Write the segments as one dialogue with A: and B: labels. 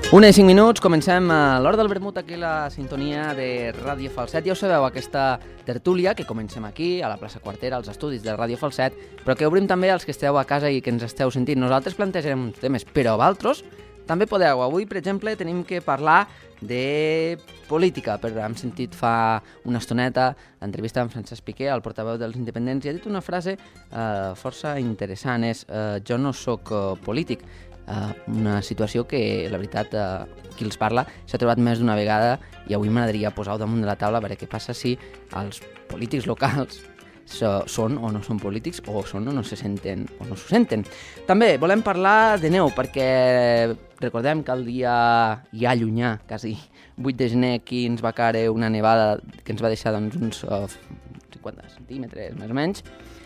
A: 1:05, comencem a l'hora del vermut, aquí la sintonia de Ràdio Falset. Ja ho sabeu, aquesta tertúlia que comencem aquí, a la plaça Quartera, als estudis de Ràdio Falset, però que obrim també als que esteu a casa i que ens esteu sentint. Nosaltres plantejarem uns temes, però vosaltres també podeu. Avui, per exemple, tenim que parlar de política. Hem sentit fa una estoneta l'entrevista amb Francesc Piqué, el portaveu dels independents, i ha dit una frase força interessant, és jo no sóc polític. Una situació que, la veritat, qui els parla s'ha trobat més d'una vegada i avui m'agradaria posar-ho damunt de la taula a veure què passa si els polítics locals són o no són polítics, o són o no se senten o no s'ho senten. També volem parlar de neu, perquè recordem que el dia ja llunyà, quasi 8 de gener, aquí ens va caure una nevada que ens va deixar uns 50 centímetres més o menys,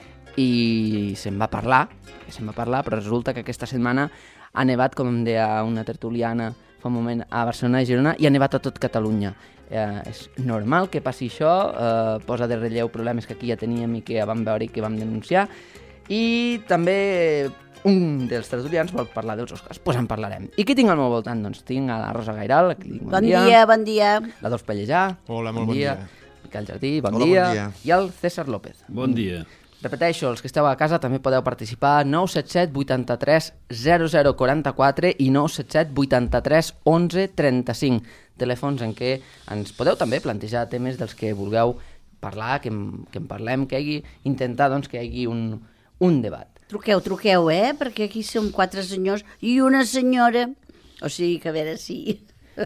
A: i se'n va parlar, però resulta que aquesta setmana ha nevat, com em deia una tertuliana fa un moment, a Barcelona i Girona, i ha nevat a tot Catalunya. És normal que passi això, posa de relleu problemes que aquí ja teníem i que vam veure i que vam denunciar, i també un dels tertulians vol parlar dels Oscars, doncs en parlarem. I qui tinc al meu voltant? Doncs tinc a la Rosa Gairal, que li dic bon dia.
B: Bon dia.
A: La Dolç Pellejà.
C: Hola, molt bon dia.
A: Miquel Jardí, bon
D: Hola,
A: dia.
D: bon dia.
A: I el César López.
C: Bon dia.
A: Repeteixo, els que esteu a casa també podeu participar 977 83 0044 i 977 83 11 35. Telèfons en què ens podeu també plantejar temes dels que vulgueu parlar, que en parlem, intentar doncs, que hi hagi un debat.
B: Truqueu, perquè aquí som 4 senyors i una senyora. O sigui que a veure si...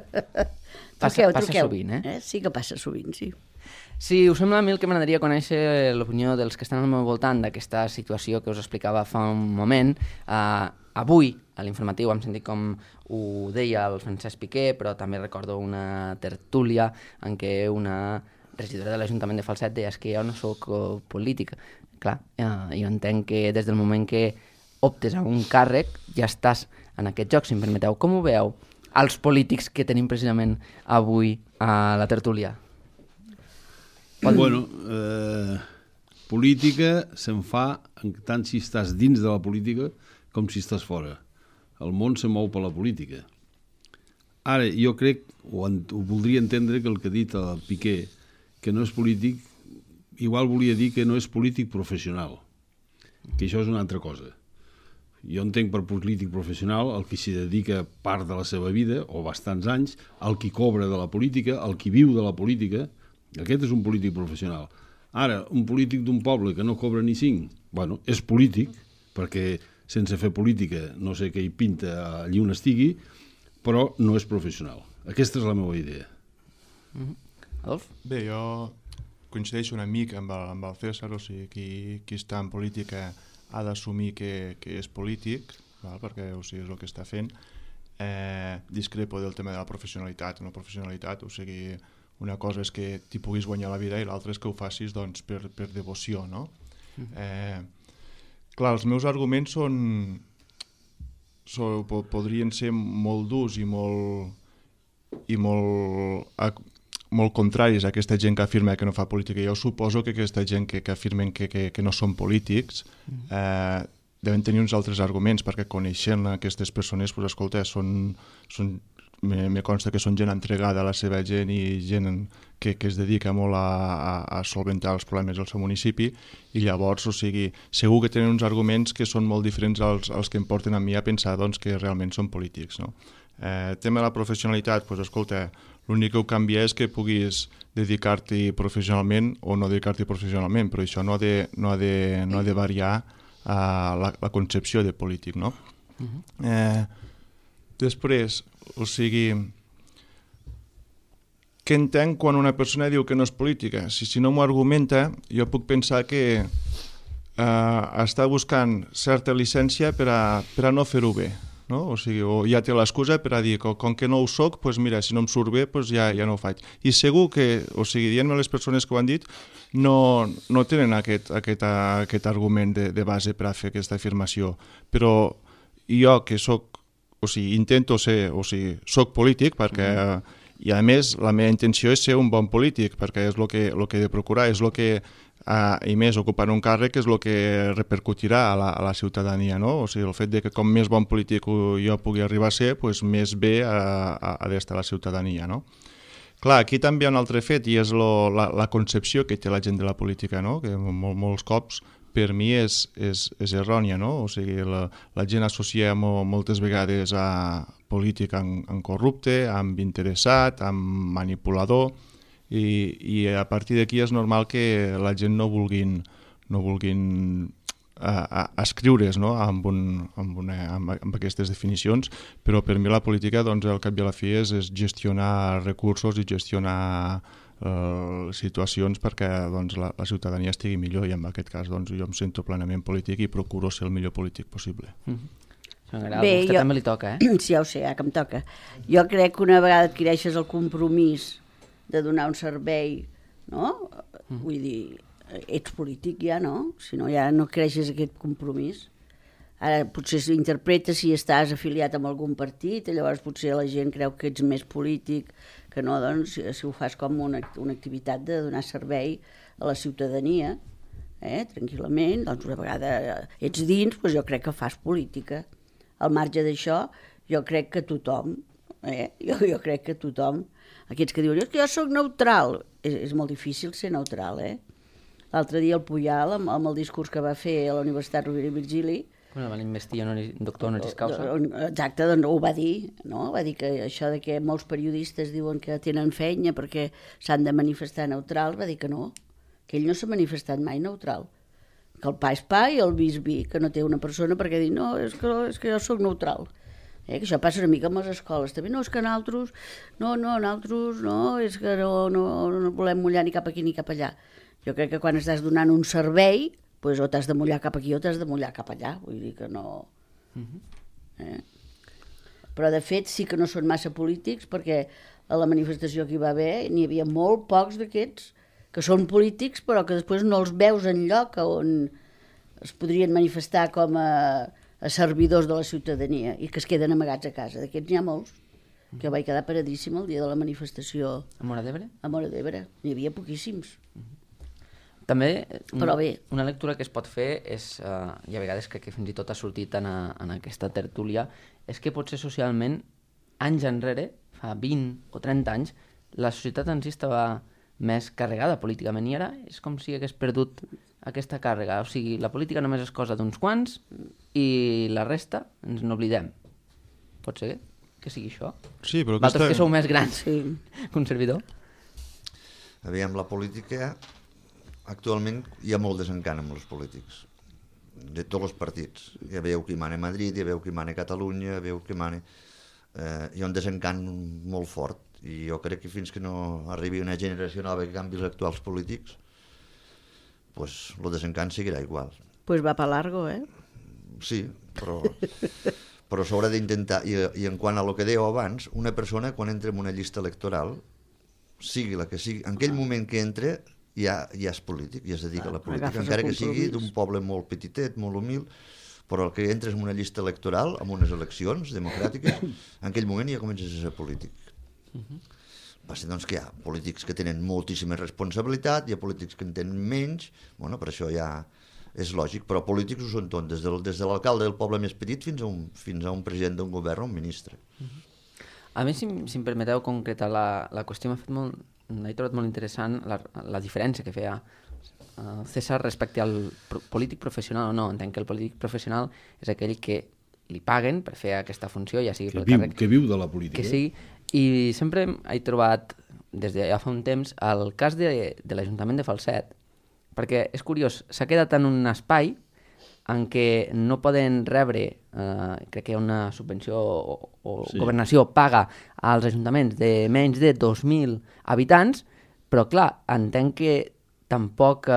A: Passa sovint,
B: Sí que passa sovint, sí.
A: Si us sembla, a mi el que m'agradaria conèixer l'opinió dels que estan al meu voltant d'aquesta situació que us explicava fa un moment. Avui, a l'informatiu, hem sentit com ho deia el Francesc Piqué, però també recordo una tertúlia en què una regidora de l'Ajuntament de Falset deia que jo no sóc polític. Clar, jo entenc que des del moment que optes a un càrrec ja estàs en aquest joc, si em permeteu. Com ho veieu els polítics que tenim precisament avui a la tertúlia?
C: Bueno, política se'n fa tant si estàs dins de la política com si estàs fora. El món se mou per la política. Ara, jo crec, ho voldria entendre que el que ha dit el Piqué, que no és polític, igual volia dir que no és polític professional, que això és una altra cosa. Jo entenc per polític professional el que s'hi dedica part de la seva vida, o bastants anys, el qui cobra de la política, el qui viu de la política. Aquest és un polític professional. Ara, un polític d'un poble que no cobra ni 5, bueno, és polític, perquè sense fer política no sé què hi pinta allí on estigui, però no és professional. Aquesta és la meva idea.
A: Adolf?
E: Bé, jo coincideixo una mica amb el César, o sigui, qui està en política ha d'assumir que és polític, val? Perquè o sigui, és el que està fent. Discrepo del tema de la professionalitat. No professionalitat, o sigui, una cosa és que t'hi puguis guanyar la vida i l'altra és que ho facis doncs, per devoció, no? Clar, els meus arguments podrien ser molt durs i molt contraris a aquesta gent que afirma que no fa política. Jo suposo que aquesta gent que afirmen que no són polítics deuen tenir uns altres arguments, perquè coneixent aquestes persones, pues, escolta, me consta que són gent entregada a la seva gent i gent que es dedica molt a solventar els problemes del seu municipi, i llavors, o sigui, segur que tenen uns arguments que són molt diferents als que em porten a mi a pensar doncs, que realment són polítics, no? Tema de la professionalitat, doncs, escolta, l'únic que ho canvia és que puguis dedicar-t'hi professionalment o no dedicar-t'hi professionalment, però això no ha de variar la concepció de polític, no? Després, o sigui, què entenc quan una persona diu que no és política? Si no m'ho argumenta, jo puc pensar que està buscant certa llicència per a no fer-ho bé, no? O sigui, o ja té l'excusa per a dir que com que no ho soc, doncs mira, si no em surt bé, doncs ja no ho faig. I segur que, o sigui, dient-me les persones que ho han dit, no tenen aquest argument de base per a fer aquesta afirmació. Però jo que soc, o sigui, intento ser, o sigui, soc polític perquè, i a més la meva intenció és ser un bon polític, perquè és el que he de procurar, és el que i més ocupant un càrrec és el que repercutirà a la ciutadania, no? O sigui, el fet de que com més bon polític jo pugui arribar a ser, doncs més bé ha d'estar la ciutadania, no? Clar, aquí també hi ha un altre fet, i és la concepció que té la gent de la política, no? Que molts cops per mi és errònia, no? O sigui, la gent associa moltes vegades a polític amb corrupte, amb interessat, amb manipulador, i a partir d'aquí és normal que la gent no vulguin escriure's, no? amb aquestes definicions, però per mi la política, doncs, al cap i a la fi és gestionar recursos i gestionar situacions perquè doncs, la ciutadania estigui millor, i en aquest cas doncs, jo em sento plenament polític i procuro ser el millor polític possible.
A: A vostè també li toca, eh?
B: Sí, ja ho sé, que em toca. Jo crec que una vegada adquireixes el compromís de donar un servei, no? Vull dir, ets polític ja, no? Si no, ja no creixes aquest compromís. Ara potser s'interpreta si estàs afiliat amb algun partit, i llavors potser la gent creu que ets més polític, que no, doncs, si ho fas com una activitat de donar servei a la ciutadania, tranquil·lament, doncs una vegada ets dins, doncs jo crec que fas política. Al marge d'això, jo crec que tothom, jo crec que tothom, aquests que diuen que jo soc neutral, és molt difícil ser neutral, L'altre dia el Pujal, amb el discurs que va fer a la Universitat Rovira i Virgili,
A: van investir doctor honoris causa.
B: Exacte, doncs ho va dir, no? Va dir que això de que molts periodistes diuen que tenen feina perquè s'han de manifestar neutrals, va dir que no, que ell no s'ha manifestat mai neutral, que el pa és pa i el vi és vi, que no té una persona perquè dir no, és que jo sóc neutral. Que això passa una mica amb les escoles també, no, és que nosaltres és que no volem mullar ni cap aquí ni cap allà. Jo crec que quan estàs donant un servei, doncs o t'has de mullar cap aquí o t'has de mullar cap allà, vull dir que no... Però de fet sí que no són massa polítics, perquè a la manifestació que hi va haver n'hi havia molt pocs d'aquests que són polítics però que després no els veus enlloc on es podrien manifestar com a servidors de la ciutadania i que es queden amagats a casa. D'aquests n'hi ha molts. Jo vaig quedar paradíssima el dia de la manifestació.
A: A Móra d'Ebre?
B: A Móra d'Ebre. N'hi havia poquíssims.
A: També una lectura que es pot fer és, i a vegades crec que fins i tot ha sortit en aquesta tertúlia, és que potser socialment, anys enrere, fa 20 o 30 anys, la societat en si estava més carregada políticament i ara és com si hagués perdut aquesta càrrega. O sigui, la política només és cosa d'uns quants i la resta ens n'oblidem. Pot ser que sigui això?
E: Sí, però
A: vosaltres que sou més grans que un servidor.
D: Aviam, la política... Actualment hi ha molt desencant amb els polítics, de tots els partits. Ja veieu qui mana a Madrid, ja veieu qui mana a Catalunya, ja veieu qui mana... Hi ha un desencant molt fort, i jo crec que fins que no arribi una generació nova que canvi els actuals polítics, pues el desencant seguirà igual.
B: Pues va pa largo,
D: Sí, però s'haurà d'intentar, i en quant a lo que dèieu abans, una persona quan entra en una llista electoral, sigui la que sigui, en aquell moment que entra... ja és polític, ja es dedica a la política, encara que sigui d'un poble molt petitet, molt humil, però el que entres en una llista electoral, en unes eleccions democràtiques, en aquell moment ja comences a ser polític. Va ser doncs que hi ha polítics que tenen moltíssima responsabilitat, hi ha polítics que en tenen menys, bueno, per això ja és lògic, però polítics ho són tots, des de l'alcalde del poble més petit fins a un president d'un govern o un ministre.
A: A mi, si em permeteu concretar la qüestió, m'he trobat molt interessant la diferència que feia César respecte al polític professional o no. Entenc que el polític professional és aquell que li paguen per fer aquesta funció, ja sigui pel càrrec...
C: Que viu de la política.
A: Que sigui, i sempre he trobat, des de ja fa un temps, el cas de l'Ajuntament de Falset, perquè és curiós, s'ha quedat en un espai en què no poden rebre, crec que hi ha una subvenció o governació paga als ajuntaments de menys de 2.000 habitants, però clar, entenc que tampoc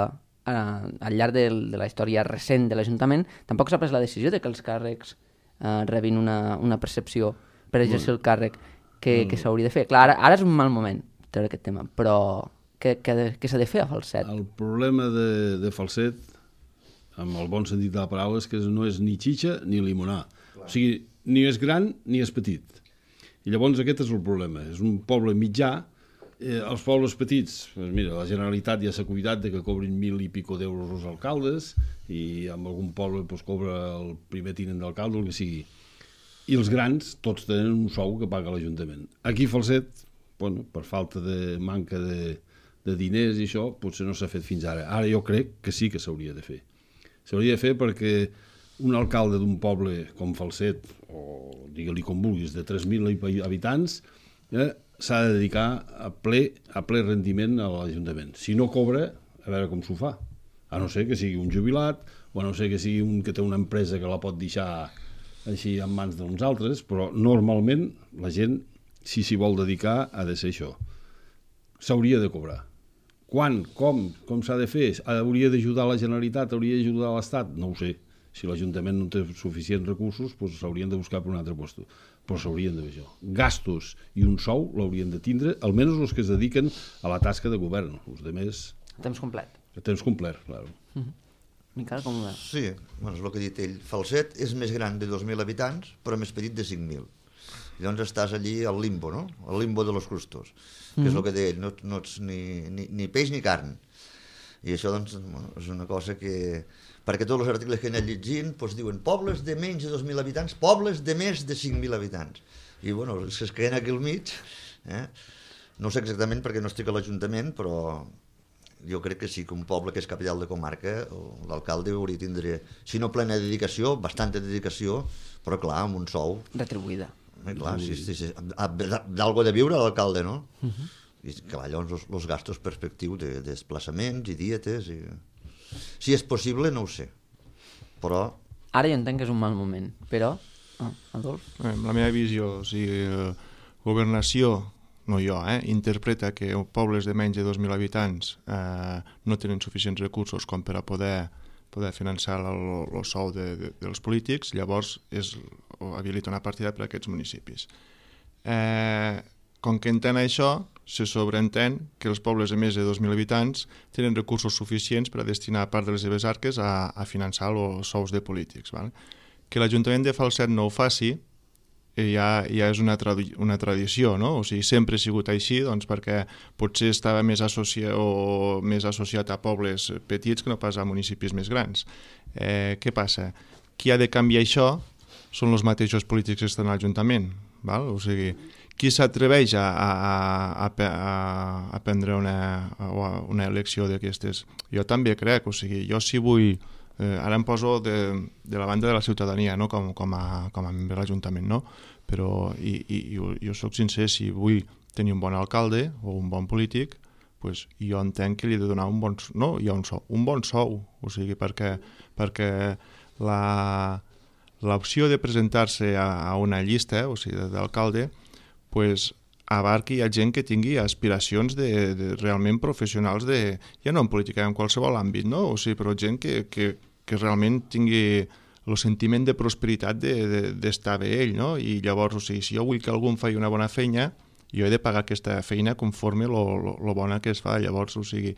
A: al llarg de la història recent de l'Ajuntament tampoc s'ha pres la decisió de que els càrrecs rebin una percepció per exercir el càrrec que s'hauria de fer. Clar, ara és un mal moment treure aquest tema, però què s'ha de fer a Falset?
C: El problema de Falset, amb el bon sentit de la paraula, és que no és ni xitxa ni limonar. O sigui, ni és gran ni és petit. I llavors aquest és el problema. És un poble mitjà Els pobles petits, doncs mira, la Generalitat ja s'ha cuidat de que cobrin 1.000 i pico d'euros els alcaldes i en algun poble doncs, cobra el primer tinent d'alcalde, el que sigui. I els grans tots tenen un sou que paga l'Ajuntament. Aquí a Falset, bueno, per falta de manca de diners i això, potser no s'ha fet fins ara. Ara jo crec que sí que s'hauria de fer. S'hauria de fer perquè un alcalde d'un poble com Falset, o digue-li com vulguis, de 3.000 habitants, s'ha de dedicar a ple rendiment a l'Ajuntament. Si no cobra, a veure com s'ho fa. A no ser que sigui un jubilat, o a no ser que sigui un que té una empresa que la pot deixar així en mans d'uns altres, però normalment la gent, si s'hi vol dedicar, ha de ser això. S'hauria de cobrar. Quan? Com s'ha de fer? Hauria d'ajudar la Generalitat? Hauria d'ajudar l'Estat? No ho sé. Si l'Ajuntament no té suficients recursos, doncs s'haurien de buscar per un altre lloc. Però s'haurien de fer això. Gastos i un sou l'haurien de tindre, almenys els que es dediquen a la tasca de govern. Els altres...
A: A temps complet.
C: A temps complet, clar.
A: Miquel, com ho veus?
D: Sí, bueno, és el que ha dit ell. Falset és més gran de 2.000 habitants, però més petit de 5.000. I doncs estàs allí al limbo, no? Al limbo de los justos, que és el que deia ell, no ets ni peix ni carn. I això, doncs, bueno, és una cosa que... Perquè tots els articles que he anat llegint doncs, diuen pobles de menys de 2.000 habitants, pobles de més de 5.000 habitants. I, bueno, els que es queden aquí al mig, no sé exactament perquè no estic a l'Ajuntament, però jo crec que sí que un poble que és capital de comarca, l'alcalde hauria de tindre, si no plena dedicació, bastanta dedicació, però clar, amb un sou.
A: Retribuïda.
D: Clar, sí. D'algo de viure l'alcalde, no? I clar, llavors els gastos perspectius de desplaçaments i dietes... Si és possible, no ho sé. Però...
A: Ara jo entenc que és un mal moment, però... Adolf?
E: La meva visió, o sigui, governació, no jo, interpreta que pobles de menys de 2.000 habitants no tenen suficients recursos com per a poder finançar el sou dels polítics, llavors habilita una partida per a aquests municipis. Com que entén això, se sobreentén que els pobles de més de 2.000 habitants tenen recursos suficients per a destinar part de les seves arques a finançar els sous de polítics. Val? Que l'Ajuntament de Falset no ho faci ja és una tradició, no? O sigui, sempre ha sigut així, doncs, perquè potser estava més associat a pobles petits que no pas a municipis més grans. Què passa? Qui ha de canviar això són els mateixos polítics que estan a l'Ajuntament. Val? O sigui, qui s'atreveix a prendre una elecció d'aquestes? Jo també crec, o sigui, jo si vull, ara em poso de la banda de la ciutadania, no? com a membre de l'Ajuntament, no? Però jo soc sincer, si vull tenir un bon alcalde o un bon polític, pues jo entenc que li he de donar un bon sou, o sigui, perquè l'opció de presentar-se a una llista, o sigui, d'alcalde, pues, abarqui a gent que tingui aspiracions realment professionals, ja no en política, en qualsevol àmbit, no? O sigui, però gent que realment tingui el sentiment de prosperitat d'estar bé ell, no? I llavors, o sigui, si jo vull que algú em faci una bona feina, jo he de pagar aquesta feina conforme lo bona que es fa. Llavors, o sigui,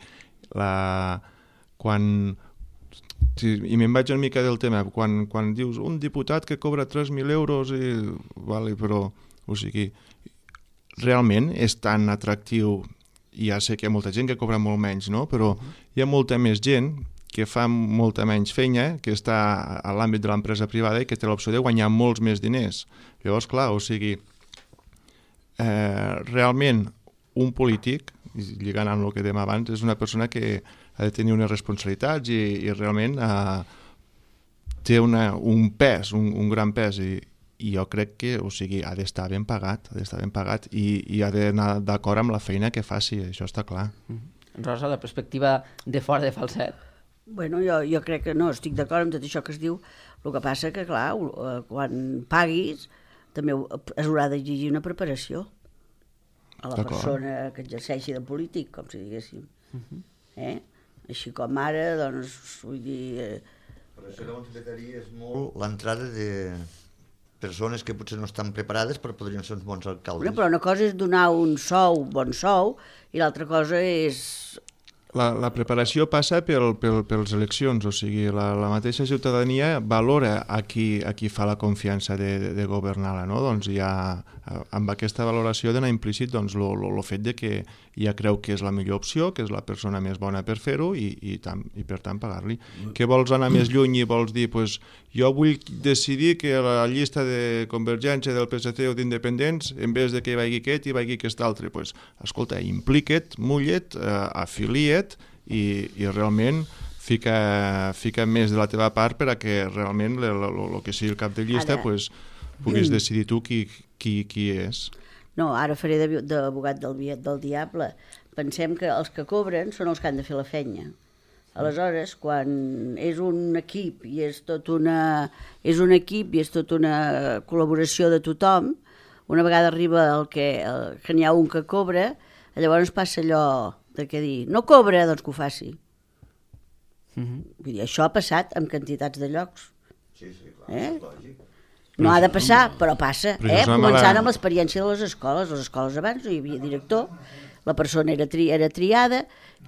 E: i me'n vaig una mica del tema, quan dius un diputat que cobra 3.000 euros, vale, però, o sigui, realment és tan atractiu, ja sé que hi ha molta gent que cobra molt menys, no? Però hi ha molta més gent que fa molta menys feina, que està a l'àmbit de l'empresa privada i que té l'opció de guanyar molts més diners. Llavors, clar, o sigui, realment un polític, lligant amb el que dèiem abans, és una persona que ha de tenir unes responsabilitats i realment té un pes, un gran pes, i jo crec que, o sigui, ha d'estar ben pagat, i ha d'anar d'acord amb la feina que faci, això està clar.
A: Rosa, la perspectiva de fora de Falset.
B: Bueno, jo crec que no, estic d'acord amb tot això que es diu, el que passa que, clar, quan paguis també es haurà d'exigir una preparació a la persona que exerceixi de polític, com si diguéssim. Així com ara, doncs, vull dir...
D: Però això llavors vetaria molt l'entrada de persones que potser no estan preparades però podrien ser uns bons alcaldes.
B: Però una cosa és donar un bon sou, i l'altra cosa és...
E: La preparació passa pels eleccions, o sigui, la mateixa ciutadania valora a qui fa la confiança de governar-la, no? Doncs hi ha amb aquesta valoració d'anar implícit doncs, el fet de que ja creu que és la millor opció, que és la persona més bona per fer-ho i per tant pagar-li. Que vols anar més lluny i vols dir pues, jo vull decidir que la llista de Convergència, del PSC o d'independents, en vez de que hi vagi aquest, hi vagi aquest altre. Pues, escolta, implica't, mulla't, afilia't i realment fica més de la teva part per a que realment el que sigui el cap de llista pues, puguis decidir tu qui és.
B: No, ara faré d'abogat del diable. Pensem que els que cobren són els que han de fer la feina. Aleshores, quan és un equip i és tot una col·laboració de tothom, una vegada arriba que n'hi ha un que cobra, llavors passa allò de què dir, no cobra, doncs que ho faci. Vull dir, això ha passat en quantitats de llocs.
D: Sí, clar, lògic.
B: No ha de passar, però passa. Començant amb l'experiència de les escoles. Les escoles abans no hi havia director, la persona era triada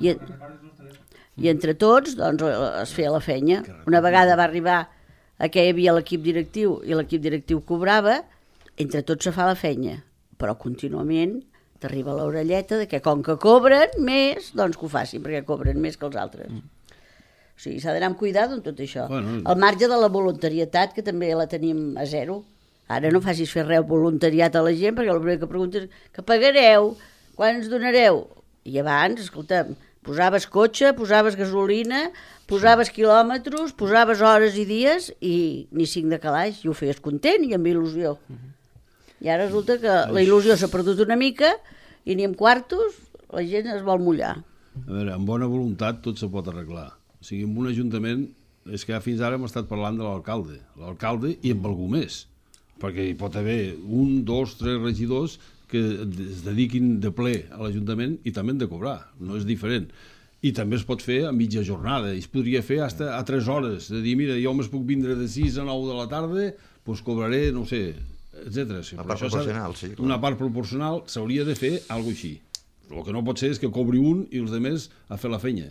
B: i entre tots doncs, es feia la feina. Una vegada va arribar a que hi havia l'equip directiu i l'equip directiu cobrava, entre tots se fa la feina, però contínuament t'arriba l'orelleta de que com que cobren més, doncs que ho facin, perquè cobren més que els altres. O sigui, s'ha d'anar amb cuidado en tot això. Bueno, al marge de la voluntarietat, que també la tenim a zero. Ara no facis fer res voluntariat a la gent, perquè el primer que pregunta és que pagareu, quan ens donareu? I abans, escolta'm, posaves cotxe, posaves gasolina, posaves quilòmetres, posaves hores i dies i ni 5 de calaix, i ho feies content i amb il·lusió. I ara resulta que la il·lusió s'ha perdut una mica i ni amb quartos la gent es vol mullar.
C: A veure, amb bona voluntat tot se pot arreglar. O sigui, en un ajuntament, és que fins ara hem estat parlant de l'alcalde i amb algú més, perquè hi pot haver 1, 2, 3 regidors que es dediquin de ple a l'Ajuntament i també han de cobrar, no és diferent. I també es pot fer a mitja jornada, i es podria fer fins a 3 hores, de dir, mira, jo me'n puc vindre de 6 a 9 de la tarda, doncs cobraré, no sé, etc.
D: Una part proporcional, sí.
C: Una part proporcional, s'hauria de fer alguna cosa així. El que no pot ser és que cobri un i els altres a fer la feina.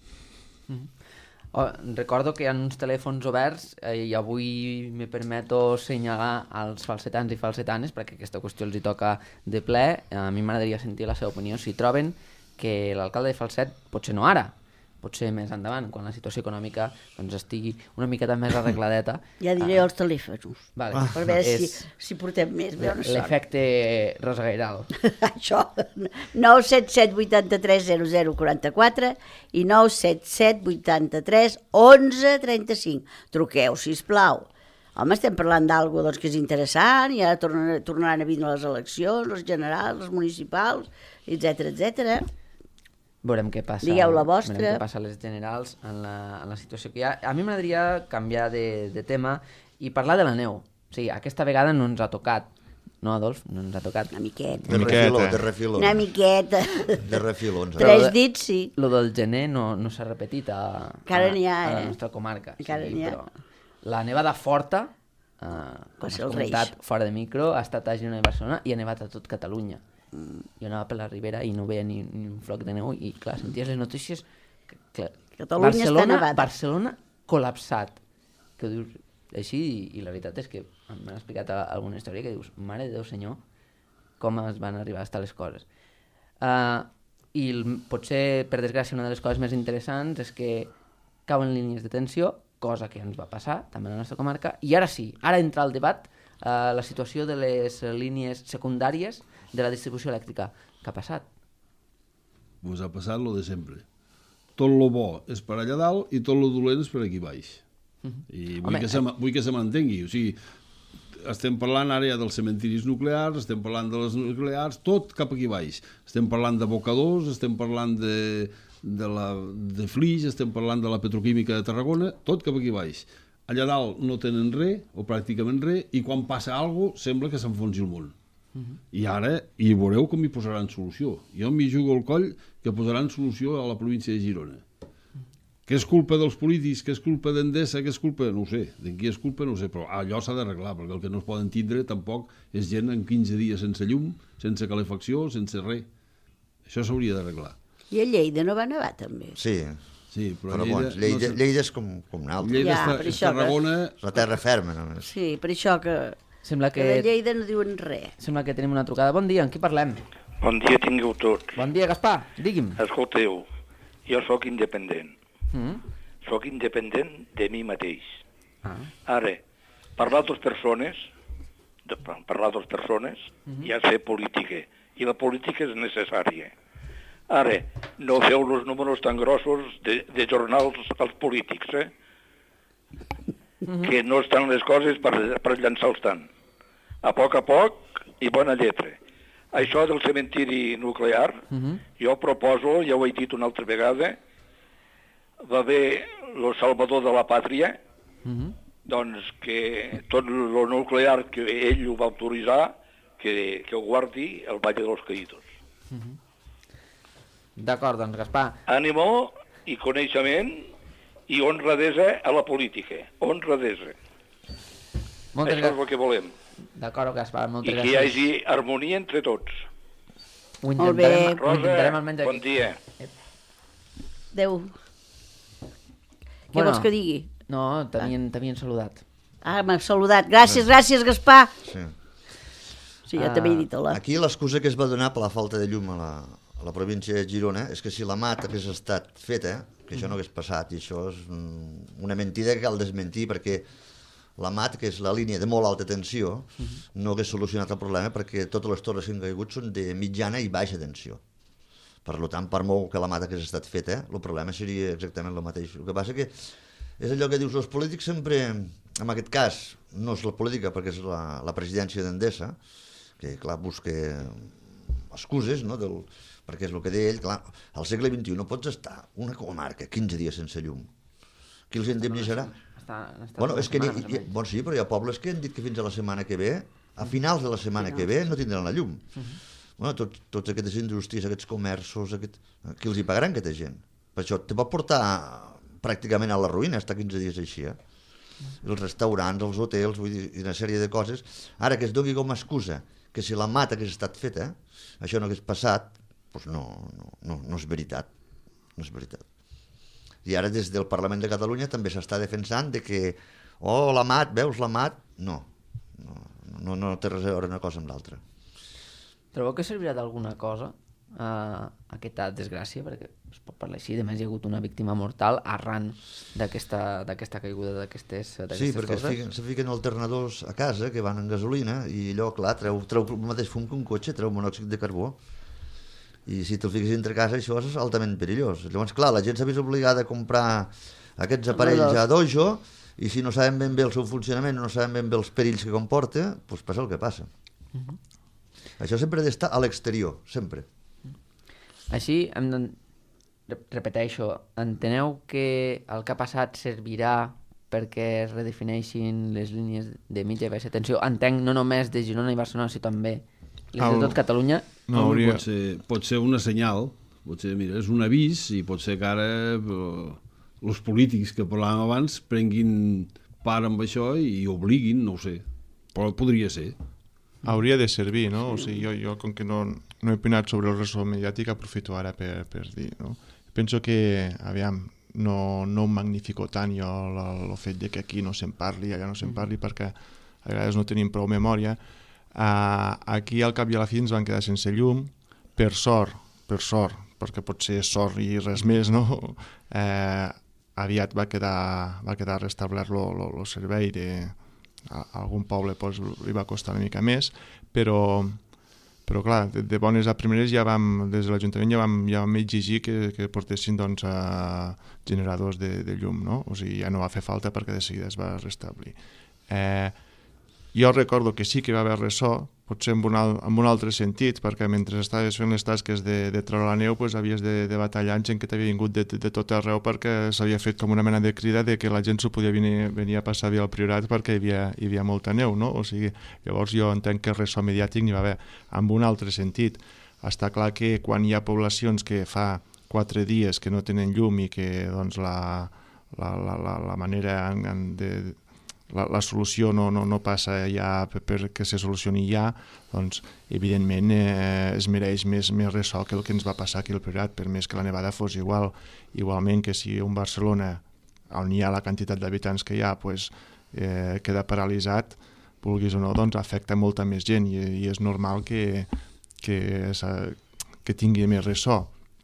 A: Recordo que hi ha uns telèfons oberts i avui me permeto assenyalar als falsetans i falsetanes perquè aquesta qüestió els hi toca de ple. A mi m'agradaria sentir la seva opinió si troben que l'alcalde de Falset, potser no ara, potser més endavant, quan la situació econòmica doncs, estigui una miqueta més arregladeta.
B: Ja diré els telèfons,
A: vale.
B: Per veure si portem més.
A: L'efecte Rosa Gairal.
B: Això, 977 83 0044 i 977 83 11 35. Truqueu, sisplau. Home, estem parlant d'algú doncs, que és interessant i ara tornaran a vindre les eleccions, les generals, les municipals, etc.
A: Veurem què passa.
B: Digueu la vostra.
A: Veurem què passa a les generals en la situació que hi ha. A mi m'agradaria canviar de tema i parlar de la neu. O sigui, aquesta vegada no ens ha tocat. No, Adolf? No ens ha tocat.
B: Una miqueta.
D: De refiló.
B: Una miqueta.
D: De refiló.
B: 3 dits, sí.
A: Lo del gener no s'ha repetit a la nostra comarca.
B: Encara n'hi ha.
A: Però la nevada forta, com has comentat fora de micro, ha estat a Girona i Barcelona i ha nevat a tot Catalunya. Jo anava per la Ribera i no veia ni un floc de neu i clar, senties les notícies
B: Catalunya està nevada.
A: Barcelona col·lapsat que ho dius així i la veritat és que m'han explicat alguna història que dius, mare de Déu senyor, com es van arribar a estar les coses. I potser per desgràcia una de les coses més interessants és que cauen línies de tensió, cosa que ens va passar també a la nostra comarca, i ara sí, ara entra al debat la situació de les línies secundàries de la distribució elèctrica. Què ha passat?
C: Pues ha passat lo de sempre. Tot lo bo és per allà dalt i tot lo dolent és per aquí baix. I vull que se mantengui. O sigui, estem parlant ara ja dels cementiris nuclears, estem parlant de les nuclears, tot cap aquí baix. Estem parlant d'abocadors, estem parlant de Flix, estem parlant de la petroquímica de Tarragona, tot cap aquí baix. Allà dalt no tenen res, o pràcticament res, i quan passa alguna cosa sembla que s'enfonsi el món. I ara hi veureu com hi posaran solució. Jo m'hi jugo al coll que posaran solució a la província de Girona. Què és culpa dels polítics, què és culpa d'Endesa, què és culpa... No ho sé, de qui és culpa no ho sé, però allò s'ha d'arreglar, perquè el que no es poden tindre tampoc és gent en 15 dies sense llum, sense calefacció, sense res. Això s'hauria d'arreglar.
B: I a Lleida no va nevar, també?
C: Sí, però
D: Lleida és com un altre.
C: Lleida és Tarragona...
D: La terra ferma, només.
B: Sí, per això que
A: Sembla
B: Que de
A: que,
B: Lleida no diuen res.
A: sembla que tenim una trucada. Bon dia, amb qui parlem?
F: Bon dia tingueu tots.
A: Bon dia, Gaspar, digui'm.
F: Escolteu, jo sóc independent.
A: Mm?
F: Sóc independent de mi mateix.
A: Ah.
F: Ara, per altres persones, ja sé política, i la política és necessària. Ara, no feu els números tan grossos de jornals als polítics, que no estan les coses per llançar-los tant. A poc i bona lletra. Això del cementiri nuclear, jo proposo, ja ho he dit una altra vegada, va haver el salvador de la pàtria, doncs que tot el nuclear que ell ho va autoritzar, que ho guardi el Valle de los Caídos.
A: D'acord, doncs, Gaspar.
F: Ànimo i coneixement i honradesa a la política. Honradesa.
A: Moltes
F: Això és el que volem.
A: D'acord, Gaspar,
F: I
A: moltes
F: que hi
A: gràcies.
F: hagi harmonia entre tots.
A: Ho
B: Molt bé.
A: intentarem, ho
F: Rosa,
A: intentarem almenys
F: bon
A: aquí.
F: dia.
B: Adéu. Què
A: Bueno.
B: vols que digui?
A: No, t'havien saludat.
B: Ah, m'ha saludat. Gràcies, Gaspar.
D: Sí.
B: Sí, ja també he dit hola.
D: Aquí l'excusa que es va donar per la falta de llum a la província de Girona és que si la mat hagués estat feta, que això no hagués passat, i això és una mentida que cal desmentir, perquè la mat, que és la línia de molt alta tensió, no hagués solucionat el problema perquè totes les torres que han caigut són de mitjana i baixa tensió. Per tant, per molt que la mat hagués estat feta, el problema seria exactament el mateix. El que passa que és allò que dius, els polítics sempre, en aquest cas, no és la política perquè és la presidència d'Endesa, que clar, busca excuses, no? Perquè és el que deia ell, clar, al segle XXI no pots estar una comarca 15 dies sense llum. Qui els indemnitzarà? Bueno, és que bueno, sí, però hi ha pobles que han dit que fins a la setmana que ve, a finals de la setmana que ve, no tindran la llum. Bueno, tots aquestes indústries, aquests comerços, qui els hi pagaran aquesta gent? Per això te pot portar pràcticament a la ruïna, estar 15 dies així, Els restaurants, els hotels, vull dir, una sèrie de coses. Ara que es doni com a excusa que si la mat hagués estat feta, això no hagués passat, doncs no és veritat. No és veritat. I ara des del Parlament de Catalunya també s'està defensant de que, la mat, veus la mat? No té res a veure una cosa amb l'altra.
A: Trobeu que servirà d'alguna cosa aquesta desgràcia? Perquè es pot parlar així, a més hi ha hagut una víctima mortal arran d'aquesta caiguda d'aquestes
D: Sí, perquè
A: torres.
D: se fiquen alternadors a casa que van en gasolina i allò, clar, treu el mateix fum que un cotxe, treu monòxid de carbó. I si te'l fiques entre casa, això és altament perillós. Llavors, clar, la gent s'ha vist obligada a comprar aquests aparells a dojo i si no saben ben bé el seu funcionament, no saben ben bé els perills que comporta, doncs passa el que passa. Això sempre ha d'estar a l'exterior, sempre.
A: Així, repeteixo, enteneu que el que ha passat servirà perquè es redefineixin les línies de mitja i baixa tensió? Entenc no només de Girona i Barcelona, sinó també les de tot Catalunya.
E: No, hauria...
C: pot ser una senyal, pot ser, mira, és un avís i pot ser que ara els polítics que parlàvem abans prenguin part amb això i obliguin, no ho sé, però podria ser.
E: Hauria de servir, no? O sigui, jo com que no he opinat sobre el ressò mediàtic, aprofito ara per dir, no? Penso que, aviam, no magnifico tant jo el fet de que aquí no se'n parli, allà no se'n parli, perquè a vegades no tenim prou memòria. Aquí al cap i a la fi ens van quedar sense llum, per sort, perquè pot ser sort i res més, no? Aviat va quedar restablert el servei a algun poble li va costar una mica més, però clar, de bones a primeres des de l'Ajuntament ja vam exigir que portessin generadors de llum, no? O sigui, ja no va fer falta perquè de seguida es va restablir. Jo recordo que sí que va haver ressò, potser en un altre sentit, perquè mentre estaves fent les tasques de treure la neu havies de batallar amb gent que t'havia vingut de tot arreu perquè s'havia fet com una mena de crida de que la gent s'ho podia venir a passar via el Priorat perquè hi havia molta neu, no? O sigui, llavors jo entenc que ressò mediàtic n'hi va haver. En un altre sentit, està clar que quan hi ha poblacions que fa 4 dies que no tenen llum i que doncs, la manera de... La solució no passa ja perquè se solucioni ja, doncs evidentment es mereix més ressò que el que ens va passar aquí al Priorat, per més que la nevada fos igualment que si un Barcelona, on hi ha la quantitat d'habitants que hi ha, queda paralitzat, vulguis o no, doncs afecta molta més gent i és normal que tingui més ressò.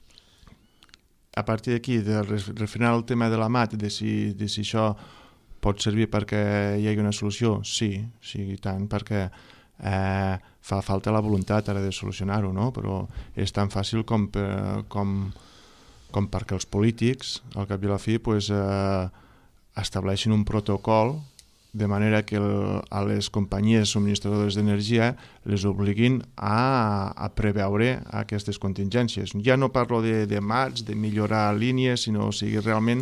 E: A partir d'aquí, referint al tema de la mat, de si això pot servir perquè hi hagi una solució, sí, i tant, perquè fa falta la voluntat ara de solucionar-ho, no? Però és tan fàcil com perquè els polítics, al cap i a la fi, estableixin un protocol de manera que a les companyies subministradores d'energia les obliguin a preveure aquestes contingències. Ja no parlo de mats, de millorar línies, sinó realment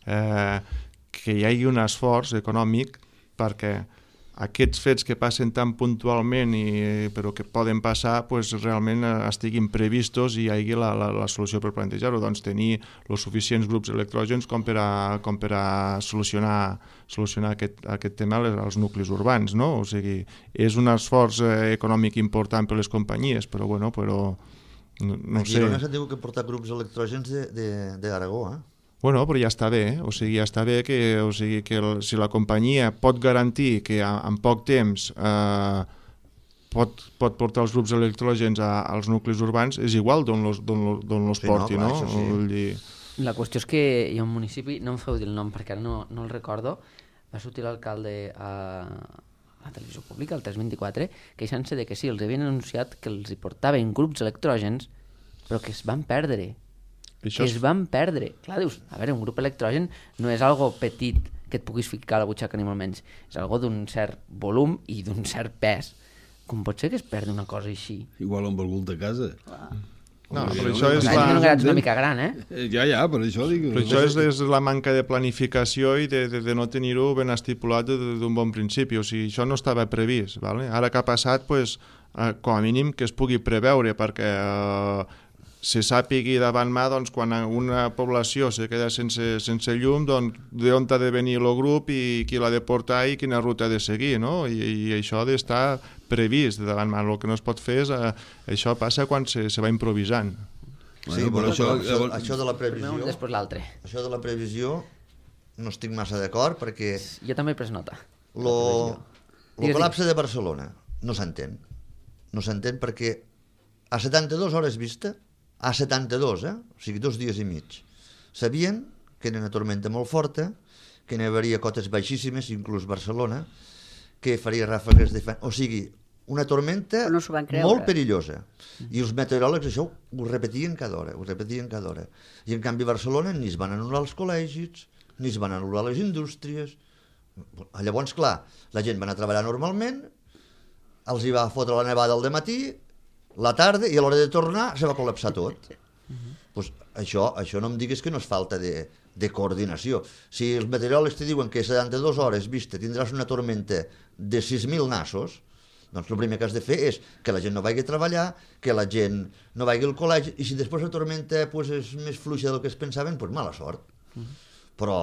E: que hi hagi un esforç econòmic perquè aquests fets que passen tan puntualment però que poden passar realment estiguin previstos i hi hagi la solució per plantejar-ho, doncs tenir els suficients grups electrògens com per a solucionar aquest tema als nuclis urbans, no? O sigui, és un esforç econòmic important per les companyies, però no sé.
D: A Girona s'ha tingut que portar grups electrògens d'Aragó,
E: Bueno, però ja està bé, o sigui, ja està bé que si la companyia pot garantir que en poc temps pot portar els grups electrògens als nuclis urbans, és igual d'on els porti, no?
A: La qüestió és que hi ha un municipi, no em feu dir el nom perquè ara no el recordo, va sortir l'alcalde a la televisió pública, el 324, queixant-se de que sí, els havien anunciat que els hi portaven grups electrògens, però que es van perdre. Es van perdre. Clar, dius, a veure, un grup electrògen no és algo petit que et puguis ficar a la butxaca ni molt menys. És algo d'un cert volum i d'un cert pes. Com pot ser que es perdi una cosa així?
C: Igual amb algú de casa.
E: No, però això és
A: una mica gran,
C: Ja, per això dic...
E: Però això és la manca de planificació i de no tenir-ho ben estipulat d'un bon principi. O sigui, això no estava previst. Vale? Ara que ha passat, com a mínim que es pugui preveure, perquè se sàpigui davant mà quan una població se queda sense llum, d'on ha de venir el grup i qui l'ha de portar i quina ruta ha de seguir, no? I això ha d'estar previst davant mà. El que no es pot fer és... Això passa quan se va improvisant.
D: Sí, però això de la previsió...
A: Després l'altre.
D: Això de la previsió no estic massa d'acord perquè...
A: Jo també he pres nota.
D: El col·lapse de Barcelona no s'entén. No s'entén perquè a 72 hores vista, a 72, o sigui 2 dies i mig, sabien que era una tormenta molt forta, que n'hi hauria cotes baixíssimes, inclús Barcelona, que faria ràfegues de fan... O sigui, una tormenta
B: no
D: molt perillosa. I els meteoròlegs això ho repetien cada hora, I en canvi a Barcelona ni es van anul·lar els col·legis, ni es van anul·lar les indústries. Llavors, clar, la gent va anar a treballar normalment, els hi va fotre la nevada al dematí, la tarda, i a l'hora de tornar se va col·lapsar tot. Pues això no em diguis que no és falta de coordinació. Si els meteoròlegs te diuen que a 72 hores vista tindràs una tormenta de 6.000 nassos, doncs el primer que has de fer és que la gent no vagi a treballar, que la gent no vagi al col·legi, i si després la tormenta és més fluixa del que es pensaven, doncs mala sort. Però...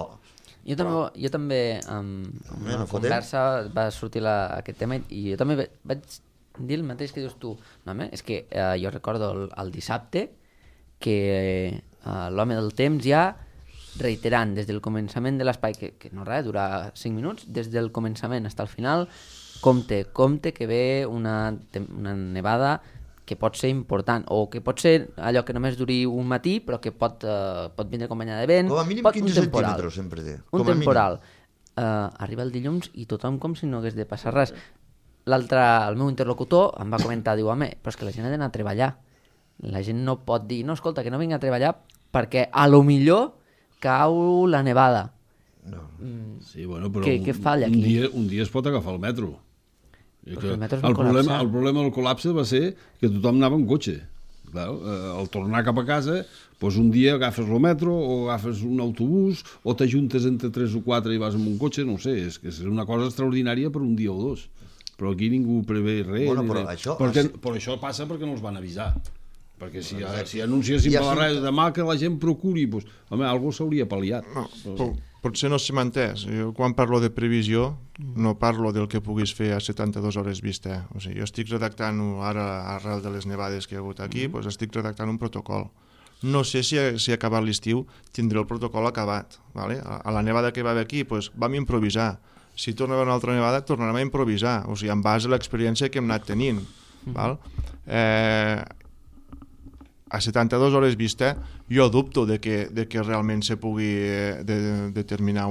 A: Jo també en una conversa va sortir aquest tema i jo també vaig dir el mateix que dius tu. No, és que jo recordo el dissabte que l'home del temps ja reiterant des del començament de l'espai, que no res, dura 5 minuts, des del començament fins al final, compte que ve una nevada que pot ser important, o que pot ser allò que només duri un matí, però que pot vindre acompanyada de vent.
D: Com a mínim 15 centímetres, sempre té.
A: Un temporal. Arriba el dilluns i tothom com si no hagués de passar res. El meu interlocutor em va comentar, diu, home, però és que la gent ha d'anar a treballar. La gent no pot dir, no, escolta, que no vinc a treballar perquè a lo millor cau la nevada.
C: No. Sí, bueno, però
A: què falla aquí?
C: Un dia es pot agafar el metro.
A: El
C: problema del col·lapse va ser que tothom anava en cotxe. Clar, al tornar cap a casa, doncs un dia agafes el metro o agafes un autobús o t'ajuntes entre 3 o 4 i vas amb un cotxe, no sé, és una cosa extraordinària per un dia o dos. Però aquí ningú prevé res.
D: Bueno, però
C: això passa perquè no els van avisar. Perquè si anunciéssim per la ràdio demà que la gent procuri, doncs, home, algú s'hauria pal·liat.
E: No, potser no s'hi m'ha entès. Jo, quan parlo de previsió, no parlo del que puguis fer a 72 hores vista. O sigui, jo estic redactant, ara arrel de les nevades que hi ha hagut aquí, doncs estic redactant un protocol. No sé si acabat l'estiu tindré el protocol acabat. Vale? A la nevada que va haver aquí, doncs, vam improvisar. si torna a haver una altra nevada tornarem a improvisar, o sigui, en base a l'experiència que hem anat tenint. Val? A 72 hores vista jo dubto de que realment se pugui determinar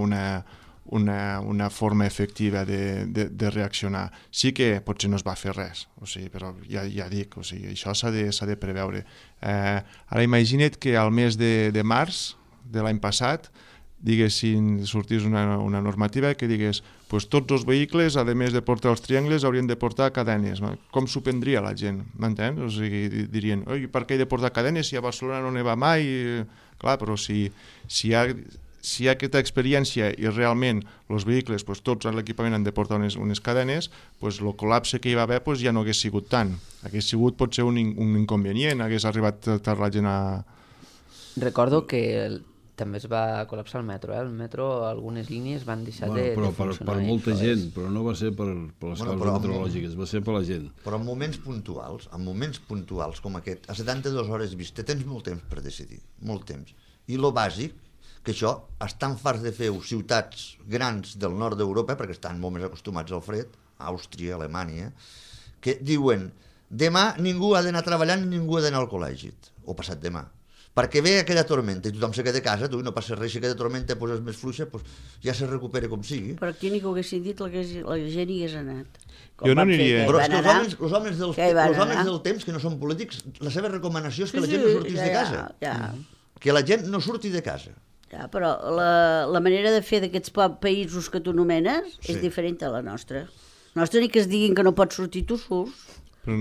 E: una forma efectiva de reaccionar. Sí que potser no es va fer res, o sigui, però ja dic, o sigui, això s'ha de preveure. Ara imagina't que al mes de març de l'any passat diguessin, sortís una normativa que digués pues tots els vehicles, a més de portar els triangles, haurien de portar cadenes. Com s'ho prendria la gent? M'entens? O sigui, dirien, oi, per què he de portar cadenes si a Barcelona no neva mai? Clar, però si hi ha aquesta experiència i realment els vehicles, pues, tots a l'equipament han de portar unes cadenes, pues, el col·lapse que hi va haver pues, ja no hagués sigut tant. Hagués sigut potser un inconvenient, hagués arribat tard la gent a...
A: Recordo que també es va col·lapsar el metro, El metro, algunes línies van deixar de funcionar.
C: Per molta gent, però no va ser per les causes meteorològiques, va ser per la gent.
D: Però en moments puntuals com aquest, a 72 hores vista, tens molt temps per decidir, molt temps. I lo bàsic, que això estan farts de fer ciutats grans del nord d'Europa, perquè estan molt més acostumats al fred, Àustria, Alemanya, que diuen, demà ningú ha d'anar treballant, ningú ha d'anar al col·legi, o passat demà. Perquè ve aquella tormenta i tothom se queda a casa, tu no passa res, si aquella tormenta és més fluixa, ja se recupera com sigui.
B: Però aquí ni que ho haguessin dit, la gent hi hagués anat.
E: Jo no aniria.
D: Però és que els homes del temps, que no són polítics, la seva recomanació és que la gent no surti de casa. Que la gent no surti de casa.
B: Ja, però la manera de fer d'aquests països que tu nomenes és diferent a la nostra. La nostra ni que es diguin que no pots sortir, tu surts.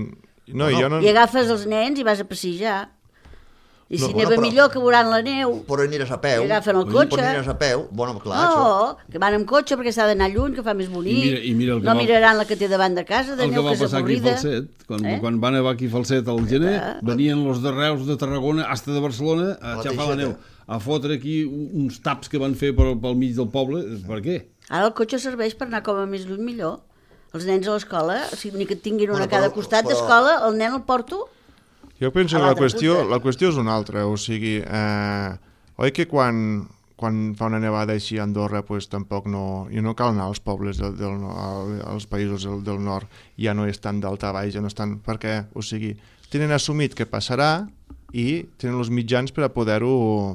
B: I agafes els nens i vas a passejar. I si neva millor que veuran la neu,
D: però aniràs a peu,
B: agafen el cotxe.
D: Però aniràs a peu, bueno, clar,
B: que van amb cotxe perquè s'ha d'anar lluny, que fa més bonic, no miraran la que té davant de casa, de neu que és avorrida.
C: Quan va nevar aquí a Falset al gener, venien els de Reus, de Tarragona, hasta de Barcelona, a xafar la neu, a fotre aquí uns taps que van fer pel mig del poble, per què?
B: Ara el cotxe serveix per anar com a més lluny millor. Els nens a l'escola, ni que tinguin una a cada costat d'escola, el nen el porto.
E: Jo penso que la qüestió és una altra, o sigui, oi que quan fa una nevada així a Andorra, pues, tampoc no cal anar als pobles als països del nord, ja no és tan d'alta baix, ja no estan, perquè, o sigui, tenen assumit que passarà i tenen els mitjans per a poder-ho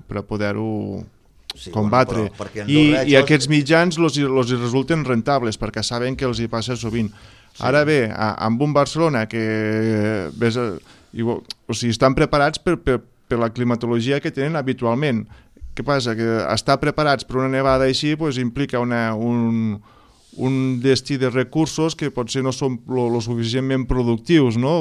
E: combatre. I aquests mitjans els resulten rentables, perquè saben que els hi passa sovint. Ara bé, amb un Barcelona que ves... O sigui, estan preparats per la climatologia que tenen habitualment. Què passa? Que estar preparats per una nevada així pues, implica un destí de recursos que potser no són lo suficientment productius, no?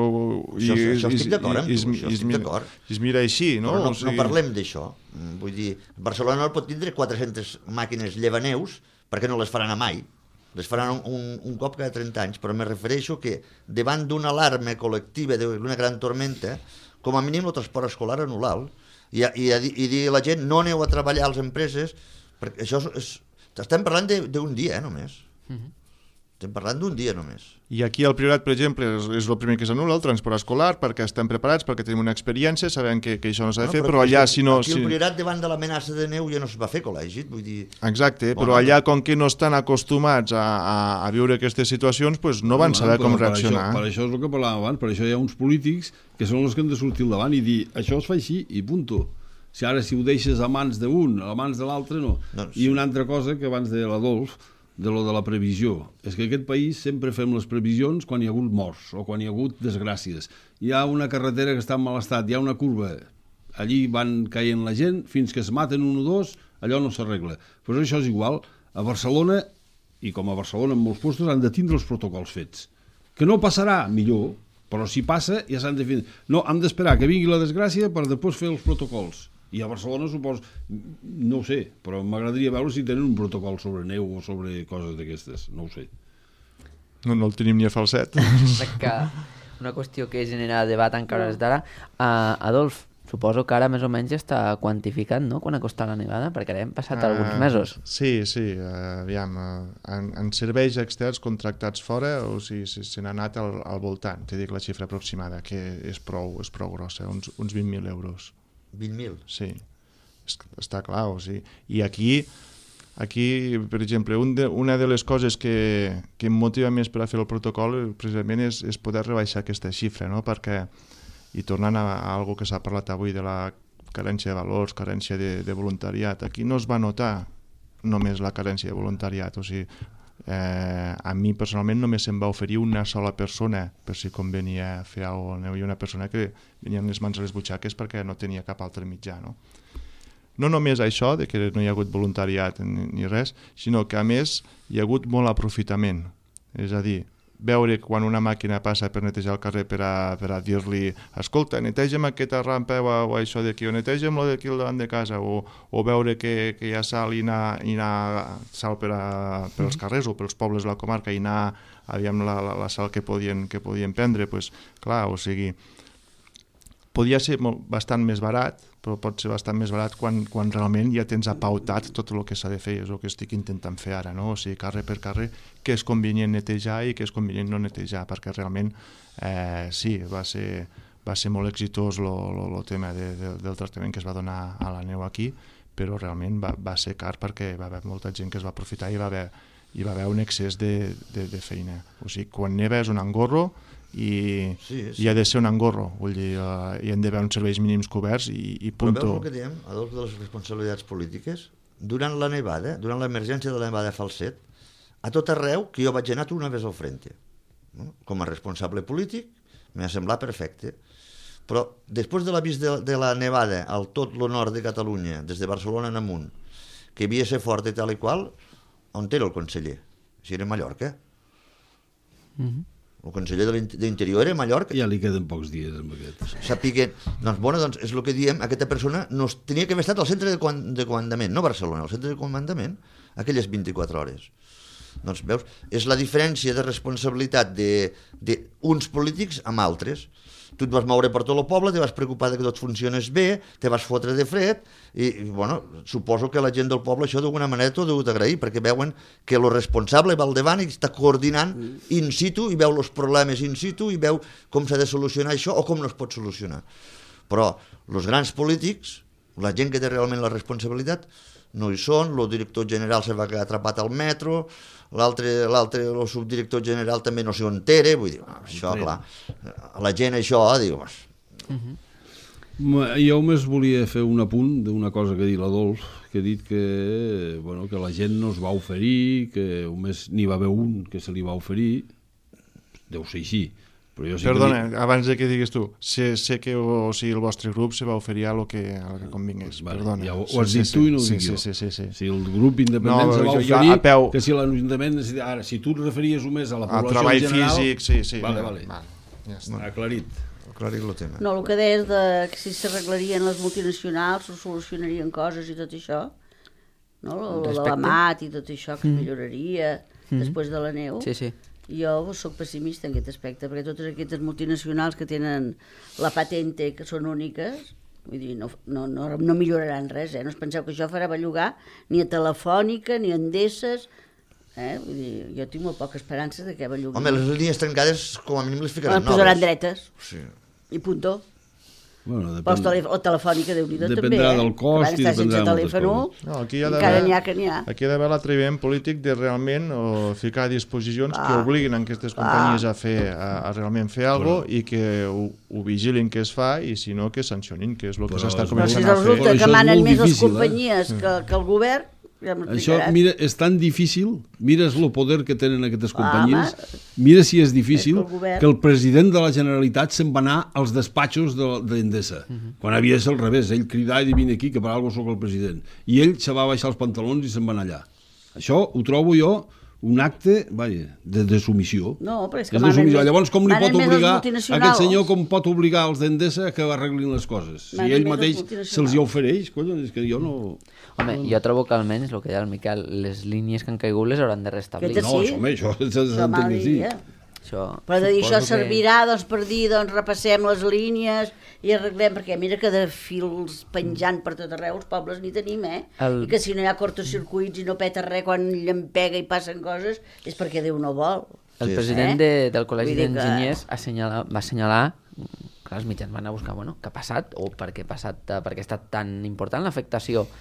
D: Això estic d'acord amb tu, això estic d'acord.
E: I es mira així, no?
D: Però no parlem d'això. Vull dir, Barcelona pot tindre 400 màquines llevaneus perquè no les faran a mai. Les faran un cop cada 30 anys, però me refereixo que davant d'una alarma col·lectiva d'una gran tormenta, com a mínim el transport escolar anul·lar i dir a la gent no aneu a treballar a les empreses, perquè això estem parlant d'un dia només. Estem parlant d'un dia només.
E: I aquí el Priorat, per exemple, és el primer que s'anul·la, el transport escolar, perquè estem preparats, perquè tenim una experiència, sabem que això no s'ha de fer, però allà si no...
D: Aquí el Priorat davant de l'amenaça de neu ja no es va fer col·legi, vull dir...
E: Exacte, però allà com que no estan acostumats a viure aquestes situacions, doncs no van saber com reaccionar.
C: Per això és el que parlàvem abans, per això hi ha uns polítics que són els que han de sortir al davant i dir això es fa així i punto. Si ara si ho deixes a mans d'un, a mans de l'altre, no. I una altra cosa que abans deia l'Adolf, de la previsió. És que aquest país sempre fem les previsions quan hi ha hagut morts o quan hi ha hagut desgràcies. Hi ha una carretera que està en mal estat, hi ha una curva, allí van caient la gent, fins que es maten un o dos, allò no s'arregla. Però això és igual. A Barcelona, i com a Barcelona en molts llocs, han de tindre els protocols fets. Que no passarà, millor, però si passa ja s'han de fer... No, hem d'esperar que vingui la desgràcia per després fer els protocols. I a Barcelona, suposo, no ho sé, però m'agradaria veure si tenen un protocol sobre neu o sobre coses d'aquestes, no ho sé.
E: No el tenim ni a Falset.
A: Que una qüestió que genera debat encara és d'ara. Adolf, suposo que ara més o menys ja està quantificat, no?, quan acosta la nevada, perquè ara hem passat alguns mesos.
E: Sí, aviam, en serveis externs contractats fora, o sigui, se n'ha anat al voltant, t'he dit la xifra aproximada, que és prou grossa, uns 20.000 euros.
D: 20.000?
E: Sí, està clar, o sigui, i aquí Aquí, per exemple, una de les coses que em motiva més per a fer el protocol precisament és poder rebaixar aquesta xifra, no? Perquè, i tornant a algo que s'ha parlat avui de la carència de valors, carència de voluntariat, aquí no es va notar només la carència de voluntariat, o sigui, a mi personalment només se'm va oferir una sola persona per si convenia fer alguna cosa. Hi havia una persona que venia amb les mans a les butxaques perquè no tenia cap altre mitjà, no? No només això, de que no hi ha hagut voluntariat ni res, sinó que a més hi ha hagut molt aprofitament. És a dir, veure quan una màquina passa per netejar el carrer per a dir-li escolta, netegem aquesta rampa o això d'aquí, o netegem lo d'aquí al davant de casa, o veure que hi ha sal i anar sal pels carrers o pels pobles de la comarca i anar aviam la sal que podien prendre, pues, clar, o sigui, podia ser bastant més barat, però pot ser bastant més barat quan realment ja tens apautat tot el que s'ha de fer, és el que estic intentant fer ara, no? O sigui, carrer per carrer, què és convenient netejar i què és convenient no netejar, perquè realment sí, va ser molt exitós el tema del tractament que es va donar a la neu aquí, però realment va ser car perquè va haver molta gent que es va aprofitar i va haver un excés de feina. O sigui, quan neva és un engorro, i ha de ser un engorro, vull dir, hi han d'haver uns serveis mínims coberts i punt.
D: Però veus el que diem, Adolf, de les responsabilitats polítiques? Durant la nevada, durant l'emergència de la nevada a Falset, a tot arreu que jo vaig anar una vez al frente, no? Com a responsable polític m'ha semblat perfecte, però després de l'avís de la nevada al tot el nord de Catalunya, des de Barcelona en amunt, que havia de ser fort i tal i qual, on era el conseller? Si era a Mallorca. El conseller d'Interior era a Mallorca.
C: Ja li queden pocs dies amb aquest.
D: Sàpiguen, doncs és el que diem, aquesta persona no tenia que haver estat al centre de comandament, no Barcelona, al centre de comandament, aquelles 24 hores. Doncs veus, és la diferència de responsabilitat d'uns polítics amb altres. Tu et vas moure per tot el poble, te vas preocupar que tot funcionés bé, te vas fotre de fred, i bueno, suposo que la gent del poble això d'alguna manera t'ho deu d'agrair, perquè veuen que el responsable va al davant i està coordinant in situ, i veu els problemes in situ, i veu com s'ha de solucionar això o com no es pot solucionar. Però els grans polítics, la gent que té realment la responsabilitat, no hi són, el director general se va quedar atrapat al metro, l'altre, el subdirector general també no sé on era, vull dir, això, clar, la gent això, diu...
C: Jo només volia fer un apunt d'una cosa que ha dit l'Adolf, que ha dit que la gent no es va oferir, que només n'hi va haver un que se li va oferir, deu ser així.
E: Perdona, abans de que digues tu, sé que el vostre grup se va oferir a lo que convingués. Perdona.
C: Ja ho has dit tu i no ho dic jo.
E: Sí.
C: Si el grup independent se va oferir, que si l'Ajuntament... Ara, si tu et referies només a la població
E: treball
C: general...
E: físic, sí.
C: Vale.
E: Ja està.
C: Aclarit
D: el tema.
B: No, el que deies que si s'arreglarien les multinacionals o solucionarien coses i tot això, no? El de la mat i tot això que es milloraria després de la neu.
A: Sí.
B: Jo soc pessimista en aquest aspecte, perquè totes aquestes multinacionals que tenen la patente, que són úniques, vull dir, no milloraran res, no us penseu que això farà bellugar ni a Telefònica, ni a Endeses, vull dir, jo tinc molt poca esperança de que bellugui.
D: Home, les línies trencades com a mínim les ficaran noves.
B: Posaran dretes,
D: sí.
B: I puntó.
C: Bueno,
B: la Telefònica, Déu-n'hi-do, també.
C: Dependrà del cost i dependrà de moltes coses.
E: No, aquí
B: encara n'hi ha que n'hi ha.
E: Aquí hi ha d'haver l'atreviment polític de realment ficar a disposicions que obliguin aquestes companyies a realment fer alguna cosa i que ho vigilin que es fa i si no que sancionin, que és el que s'està començant a fer.
B: Però si resulta que manen més les companyies que el govern, ja
C: això, mira, és tan difícil, mires el poder que tenen aquestes companyies, mira si és difícil que el president de la Generalitat se'n va anar als despatxos d'Endesa, quan havia de ser al revés, ell cridar i dir vine aquí que per alguna cosa soc el president, i ell se va baixar els pantalons i se'n va anar allà. Això ho trobo jo un acte, de submissió.
B: No, però és que
C: llavors com li pot obligar aquest senyor, com pot obligar els d'Endesa que arreglin les coses? Si ell mateix se'ls hi ofereix, és que jo no...
A: Home, jo trobo que almenys, el que deia el Miquel, les línies que han caigut les hauran de restablir.
C: No, això s'entén que sí.
B: Però de dir això servirà per dir, repassem les línies i arreglem, perquè mira que de fils penjant per tot arreu els pobles n'hi tenim, i que si no hi ha cortocircuits i no peta res quan llampega i passen coses és perquè Déu no vol.
A: El president del Col·legi d'Enginyers va assenyalar que els mitjans van anar a buscar què ha passat o per què ha estat tan important l'afectació,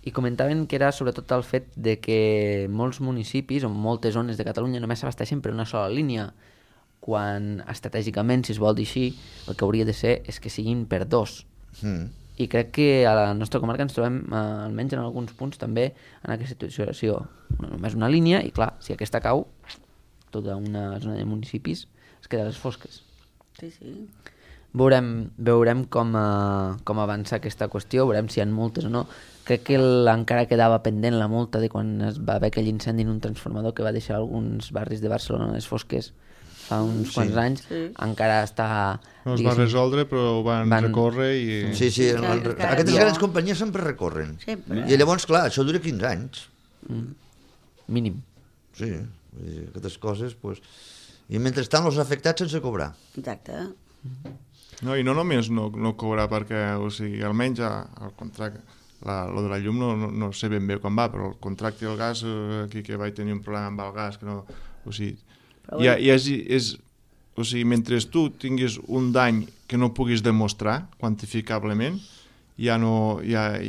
A: i comentaven que era sobretot el fet de que molts municipis o moltes zones de Catalunya només s'abasteixen per una sola línia, quan estratègicament, si es vol dir així, el que hauria de ser és que siguin per dos. I crec que a la nostra comarca ens trobem, almenys en alguns punts, també en aquesta situació. Només una línia i, clar, si aquesta cau, tota una zona de municipis es queda a les fosques.
B: Sí, sí.
A: Veurem com avança aquesta qüestió, veurem si hi ha multes o no. Crec que encara quedava pendent la multa de quan es va haver aquell incendi en un transformador que va deixar alguns barris de Barcelona a les fosques fa uns quants anys. Encara està...
E: No es va resoldre, però van recórrer i...
D: Sí, aquestes grans companyies sempre recorren. I llavors, clar, això dura 15 anys.
A: Mínim.
D: Sí, aquestes coses, doncs... I mentrestant els afectats sense cobrar.
B: Exacte.
E: No, i no només no cobrar perquè, o sigui, almenys el contracte, lo de la llum no sé ben bé com va, però el contracte del gas, aquí que vaig tenir un problema amb el gas, que no, o sigui, o sigui, mentre tu tinguis un dany que no puguis demostrar quantificablement, ja no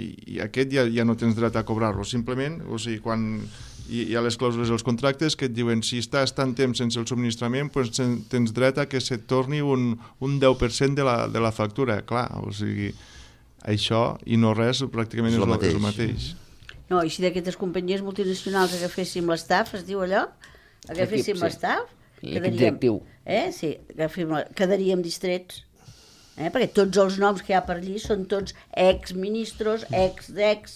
E: tens dret a cobrar-lo, simplement, o sigui, quan hi ha les clàusules dels contractes que et diuen si estàs tant temps sense el subministrament doncs tens dret a que se't torni un 10% de la factura, clar, o sigui, això i no res pràcticament és el mateix.
B: No, i si d'aquestes companyies multinacionals agaféssim l'estaf, es diu allò? Agaféssim l'estaf?
A: L'equip directiu.
B: Sí, quedaríem distrets. Perquè tots els noms que hi ha per allí són tots ex-ministros, ex,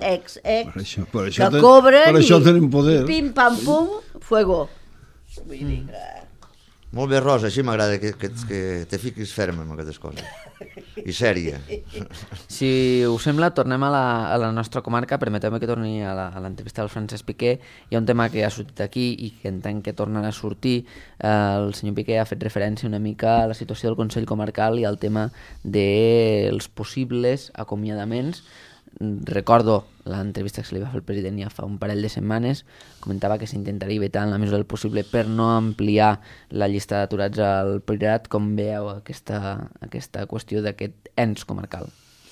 C: per això
B: que cobren
C: per això tenim poder.
B: I pim, pam, pum, fuego. Vull dir que...
D: Molt bé, Rosa, així m'agrada que te fiquis ferm amb aquestes coses. I sèria.
A: Si us sembla, tornem a la nostra comarca. Permeteu-me que torni a l'entrevista del Francesc Piqué. Hi ha un tema que ha sortit aquí i que entenc que tornarà a sortir. El senyor Piqué ha fet referència una mica a la situació del Consell Comarcal i al tema dels possibles acomiadaments. Recordo l'entrevista que se li va fer al president ja fa un parell de setmanes, comentava que s'intentaria evitar en la mesura del possible per no ampliar la llista d'aturats al Priorat. Com veieu aquesta qüestió d'aquest ens comarcal?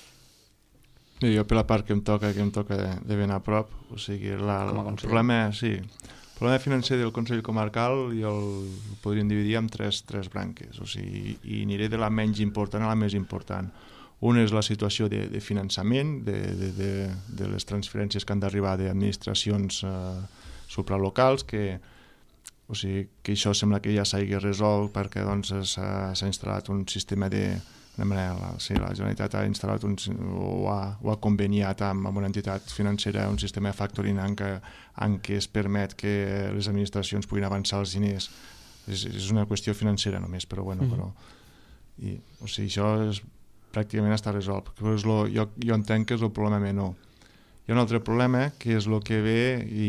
E: Jo per la part que em toca de ben a prop, o sigui, el problema financer del Consell Comarcal jo el podríem dividir en tres branques, o sigui, i aniré de la menys important a la més important. Una és la situació de finançament, de les transferències que han d'arribar d'administracions supralocals, que això sembla que ja s'hagi resolt perquè s'ha instal·lat un sistema la Generalitat ha instal·lat o ha conveniat amb una entitat financera un sistema de factoring en què es permet que les administracions puguin avançar els diners. És una qüestió financera només, però bueno, això pràcticament està resolt. Jo entenc que és el problema menor. Hi ha un altre problema que és el que ve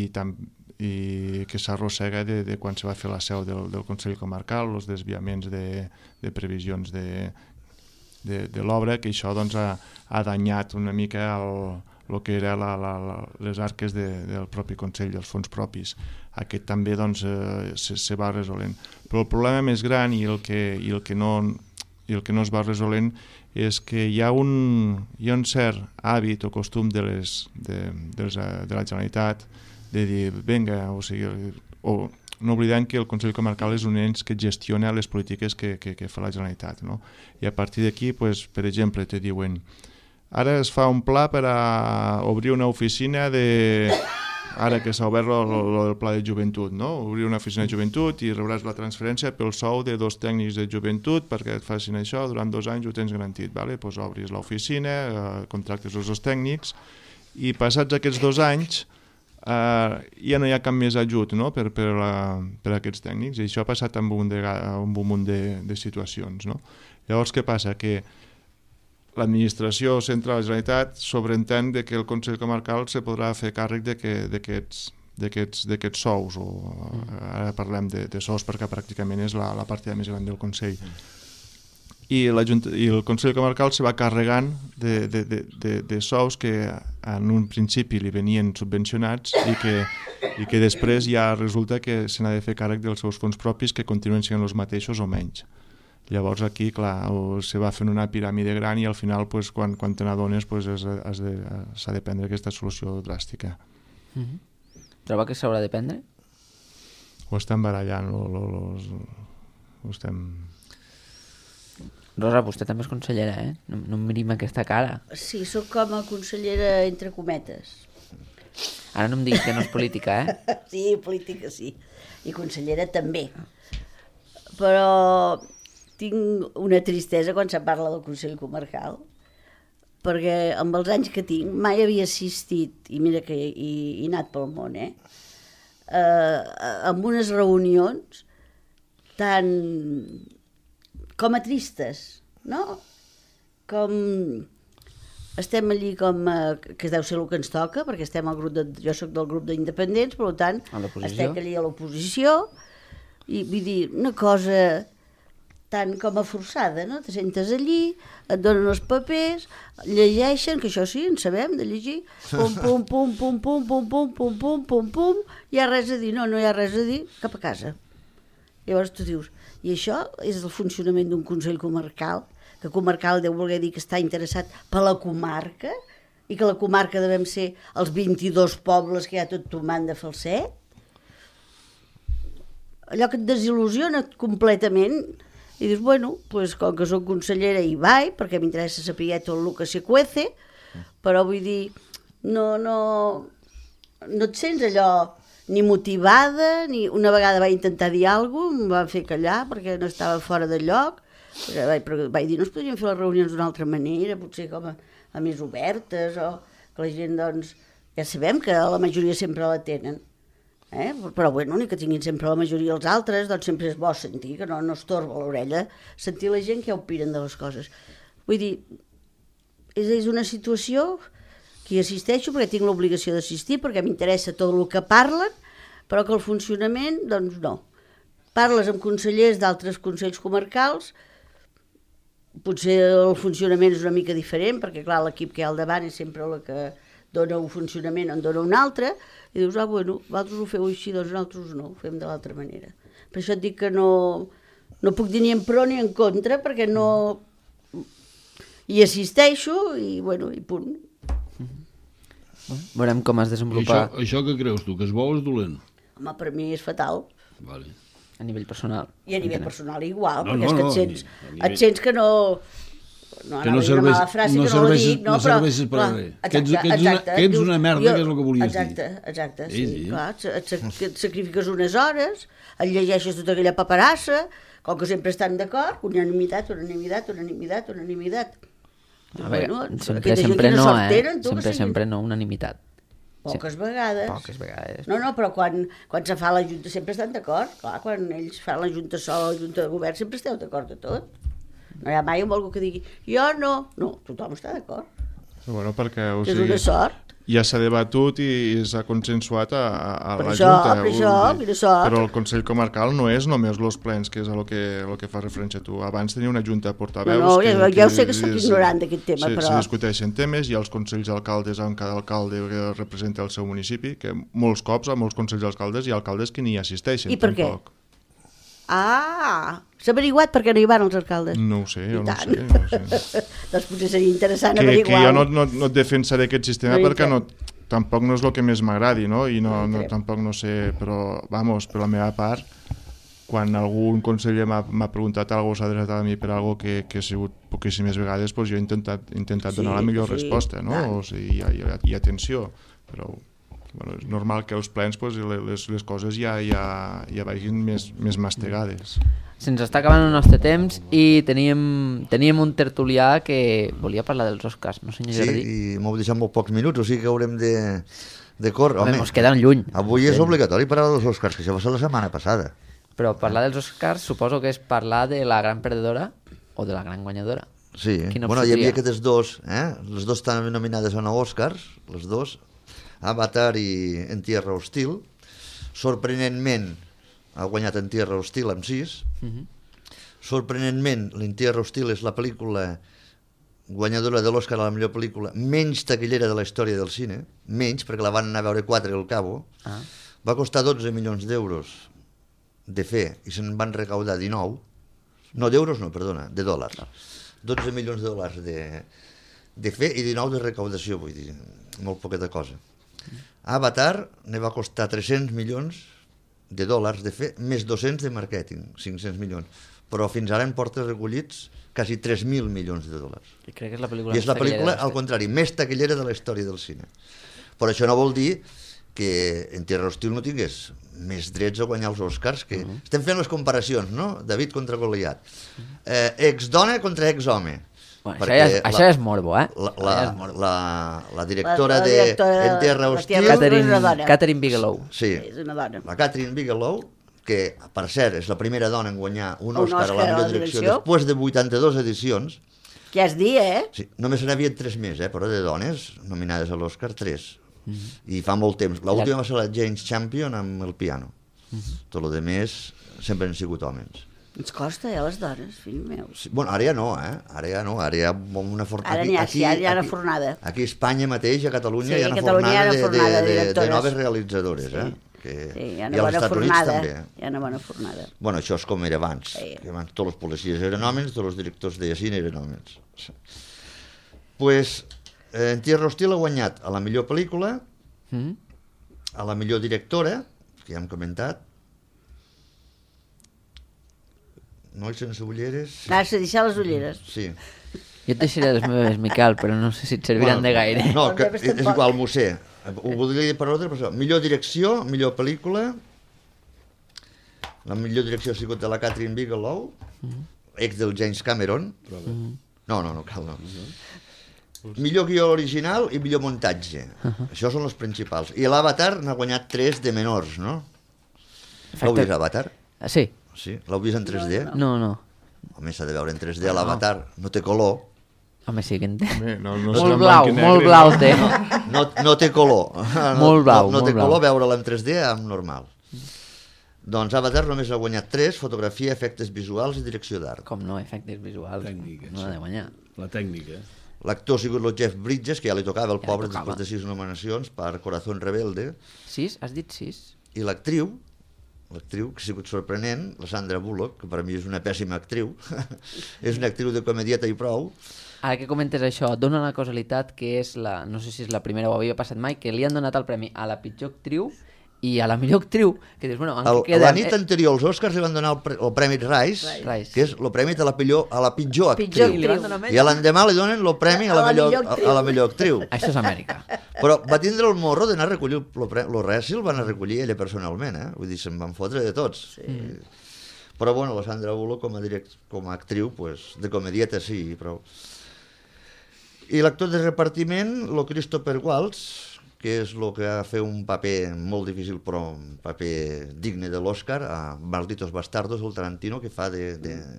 E: i que s'arrossega de quan se va fer la seu del Consell Comarcal, els desviaments de previsions de l'obra, que això ha danyat una mica el que era les arques del propi Consell, dels fons propis. Aquest també se va resolent. Però el problema més gran i el que no es va resolent és que hi ha un cert hàbit o costum de la Generalitat de dir, vinga, o sigui, no oblidem que el Consell Comarcal és un ens que gestiona les polítiques que fa la Generalitat, no? I a partir d'aquí, per exemple, te diuen ara es fa un pla per a obrir una oficina ara que s'ha obert el pla de joventut, no? Obrir una oficina de joventut i rebràs la transferència pel sou de 2 tècnics de joventut perquè et facin això, durant 2 anys ho tens garantit, vale? Doncs obris l'oficina, contractes els 2 tècnics i passats aquests 2 anys ja no hi ha cap més ajut, no? per aquests tècnics, i això ha passat amb un munt de situacions, no? Llavors què passa? Que l'administració central de la Generalitat sobreentén que el Consell Comarcal se podrà fer càrrec d'aquests sous, ara parlem de sous perquè pràcticament és la partida més gran del Consell. I el Consell Comarcal se va carregant de sous que en un principi li venien subvencionats i que després ja resulta que se n'ha de fer càrrec dels seus fons propis que continuen sent els mateixos o menys. Llavors aquí, clar, se va fent una piràmide gran i al final, pues, quan te n'adones, pues, s'ha de prendre aquesta solució dràstica.
A: Troba que s'haurà de prendre?
E: Ho estem barallant, ho estem...
A: Rosa, vostè també és consellera, eh? No em mirim aquesta cara.
B: Sí, sóc com a consellera entre cometes.
A: Ara no em diguis que no és política, eh?
B: Sí, política sí. I consellera també. Però tinc una tristesa quan se parla del Consell Comarcal, perquè amb els anys que tinc mai havia assistit, i mira que he anat pel món, amb unes reunions tan com a tristes, no? Com estem allí com que deu ser el que ens toca, perquè estem al grup jo soc del grup d'independents, per tant, estem allí a l'oposició, i vull dir, una cosa tan com a forçada, no? Te sentes allí, et donen els papers, llegeixen, que això sí, en sabem de llegir, pum, pum, pum, pum, pum, pum, pum, pum, pum, pum, pum, hi ha res a dir, no hi ha res a dir, cap a casa. Llavors tu dius, i això és el funcionament d'un Consell Comarcal, que comarcal deu voler dir que està interessat per la comarca, i que la comarca devem ser els 22 pobles que hi ha tot tomant de Falset. Allò que et desil·lusiona completament, i dius, bueno, pues, com que soc consellera hi vaig, perquè m'interessa saber tot el que se cuece, però vull dir, no et sents allò ni motivada, ni una vegada vaig intentar dir alguna cosa, em van fer callar perquè no estava fora de lloc, vaig dir, no es podrien fer les reunions d'una altra manera, potser com a més obertes, o que la gent, doncs, ja sabem que la majoria sempre la tenen, però bueno, ni que tinguin sempre la majoria els altres, doncs sempre és bo sentir, que no estorba l'orella, sentir la gent què opinen de les coses. Vull dir, és una situació que hi assisteixo perquè tinc l'obligació d'assistir, perquè m'interessa tot el que parlen, però que el funcionament, doncs no. Parles amb consellers d'altres consells comarcals, potser el funcionament és una mica diferent, perquè clar, l'equip que hi ha al davant és sempre el que dona un funcionament, en dona un altre, i dius, bueno, vosaltres ho feu així, doncs nosaltres no, ho fem de l'altra manera. Per això et dic que no puc dir ni en pro ni en contra, perquè no hi assisteixo i, bueno, i punt.
A: Veurem com es desenvolupa...
C: Això que creus tu, que és bo o és dolent?
B: Home, per mi és fatal.
C: Vale.
A: A nivell personal.
B: I a nivell personal igual,
C: No,
B: perquè
C: no,
B: és que et sents que no...
C: Que no serveixes per a res. Que ets una merda, que és el que volies dir.
B: Exacte, sí, clar. Et sacrifiques unes hores, et llegeixes tota aquella paperassa, com que sempre estan d'acord, unanimitat.
A: A veure, sempre no, sempre no, unanimitat.
B: Poques vegades. No, però quan se fa la Junta sempre estan d'acord. Clar, quan ells fan la Junta sola, la Junta de Govern, sempre esteu d'acord de tot. No hi ha mai algú que digui, jo no. No, tothom està d'acord.
E: Bueno, perquè
B: és una sort.
E: Ja s'ha debatut i s'ha consensuat a la
B: Junta. Per això, quina sort.
E: Però el Consell Comarcal no és només els plens, que és el que fa referència a tu. Abans tenia una junta de portaveus...
B: No, ja ho sé que soc ignorant d'aquest tema, però...
E: Se discuteixen temes, hi ha els consells d'alcaldes on cada alcalde representa el seu municipi, que molts cops, a molts consells d'alcaldes, hi ha alcaldes que ni assisteixen.
B: I per què? S'ha averiguat per què no hi van els alcaldes?
E: No ho sé, jo no ho sé.
B: Doncs potser seria interessant averiguar-ho.
E: Que jo no et defensaré aquest sistema perquè tampoc no és el que més m'agradi, no? I tampoc no sé, però, per la meva part, quan algun conseller m'ha preguntat alguna cosa, s'ha adreçat a mi per alguna cosa que ha sigut poquíssimes vegades, doncs jo he intentat donar la millor resposta, no? O sigui, hi ha atenció, però... és normal que als plens les coses ja vagin més mastegades.
A: Se'ns està acabant el nostre temps i teníem un tertulià que volia parlar dels Oscars, no senyor Jardí?
D: Sí, i m'ho deixat molt pocs minuts, o sigui que haurem de córrer.
A: Home, ens queden lluny.
D: Avui és obligatori parlar dels Oscars, que això va ser la setmana passada.
A: Però parlar dels Oscars suposo que és parlar de la gran perdedora o de la gran guanyadora.
D: Sí, hi havia aquestes dos, les dues estan nominades a 9 Oscars, les dues, Avatar i En Tierra Hostil. Sorprenentment ha guanyat En Tierra Hostil amb 6. Sorprenentment, En Tierra Hostil és la pel·lícula guanyadora de l'Oscar a la millor pel·lícula menys taquillera de la història del cine, menys, perquè la van anar a veure 4 al cabo. Va costar 12 milions d'euros de fer i se'n van recaudar 19. No, d'euros no, perdona, de dòlars. 12 milions de dòlars de fer i 19 de recaudació, vull dir, molt poqueta cosa. Avatar ne va costar 300 milions de dòlars de fer, més 200 de màrqueting, 500 milions. Però fins ara en porta recollits quasi 3.000 milions de dòlars.
A: I crec que és la pel·lícula
D: I és la pel·lícula, al contrari, més taquillera de la història del cine. Però això no vol dir que en Tierra Hostil no tingués més drets a guanyar els Oscars, que estem fent les comparacions, no? David contra Goliat. Ex-dona contra ex-home.
A: Bueno, això és morbo, eh?
D: La directora
B: La
D: de
B: directora
D: En Tierra
B: de
D: Hostil...
B: Tierra- una dona.
A: Catherine Bigelow.
D: Sí,
B: És una dona.
D: la Catherine Bigelow, que per cert és la primera dona en guanyar un Oscar a la
B: Oscar a la
D: millor direcció
B: direcció.
D: després de 82 edicions.
B: Què has dit,
D: Sí, només n'havia 3 més, però de dones nominades a l'Oscar, 3. I fa molt temps. L'última va ser la James Champion amb el piano. Tot el demés sempre han sigut homes.
B: Ens costa, les dones, fill meu.
D: Sí, bueno, ara ja no, Ara ja no, ara hi ha una fornada.
B: Ara n'hi ha, sí, ara hi ha una fornada.
D: Aquí a Espanya mateix, a Catalunya,
B: Sí,
D: hi ha
B: a
D: una
B: Catalunya hi ha una fornada de
D: de
B: directores.
D: noves realitzadores,
B: Sí, hi
D: I
B: ha una
D: als
B: bona
D: Estats Units
B: fornada.
D: també.
B: Hi ha una bona fornada.
D: Bueno, això és com era abans.
B: Sí.
D: Que abans tots els policies eren homes, tots els directors de cine eren homes. Pues, en Tierra Hostil ha guanyat a la millor pel·lícula, a la millor directora, que ja hem comentat, Nois sense ulleres...
B: Vas a deixar les ulleres.
D: Sí.
A: Jo et deixaré les meves, Miquel, però no sé si et serviran de gaire.
D: No, que,
B: Doncs
D: és igual, m'ho sé. Ho voldria dir per ordre, però millor direcció, millor pel·lícula. La millor direcció ha sigut de la Catherine Bigelow, ex del James Cameron. No cal, no. Millor guió original i millor muntatge. Això són els principals. I l'Avatar n'ha guanyat 3 de menors, no? L'heu vist, Avatar?
A: Sí.
D: Sí? L'heu vist en 3D?
A: No.
D: Home, s'ha de veure en 3D, l'Avatar. No té color.
A: Home, sí que en té.
E: Home, no
A: Molt
E: serà en
A: blau,
E: blanc i
A: molt
E: negre,
A: blau
E: no?
A: té.
D: No té color.
A: Molt blau,
D: no té
A: molt blau.
D: color veure-la en 3D amb normal. Doncs Avatar només ha guanyat 3, fotografia, efectes visuals i direcció d'art.
A: Com no, efectes visuals.
C: Tècniques,
A: No ha de guanyar.
C: La tècnica.
D: L'actor ha sigut el Jeff Bridges, que ja li tocava el
A: Ja li
D: pobre
A: tocava.
D: després de 6 nominacions per Corazón Rebelde,
A: 6? Has dit 6?
D: i l'actriu, que ha sigut sorprenent, la Sandra Bullock, que per a mi és una pèssima actriu, és una actriu de comedieta i prou.
A: Ara que comentes això, et dona la causalitat que és la... No sé si és la primera o havia passat mai, que li han donat el premi a la pitjor actriu i a la millor actriu, que dius, bueno, en què queden?
D: La nit anterior als Oscars li van donar el Premi Rice,
A: Rice.
D: que és el premi de la pitjor actriu.
B: Pitjor
A: Li van donar menys?
D: I a l'endemà li donen el premi a la millor actriu.
A: Això és Amèrica.
D: Però va tindre el morro d'anar a recollir el res i el van a recollir ella personalment, Vull dir, se'n van fotre de tots. Sí. Però bueno, la Sandra Bullock com a actriu, pues, de comedieta sí, però... I l'actor de repartiment, el Christopher Waltz, que és el que va fer un paper molt difícil, però un paper digne de l'Oscar, a Malditos Bastardos, el Tarantino, que fa de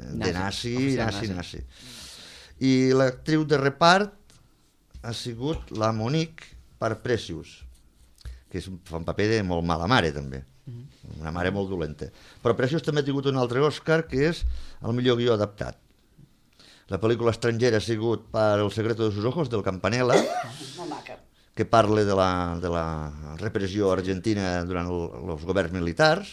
D: nazi. I l'actriu de repart ha sigut la Monique per Precious, que fa un paper de molt mala mare, també. Una mare molt dolenta. Però Precious també ha tingut un altre Oscar, que és el millor guió adaptat. La pel·lícula estrangera ha sigut per El secreto de sus ojos, del Campanella, que parla de la repressió argentina durant els governs militars.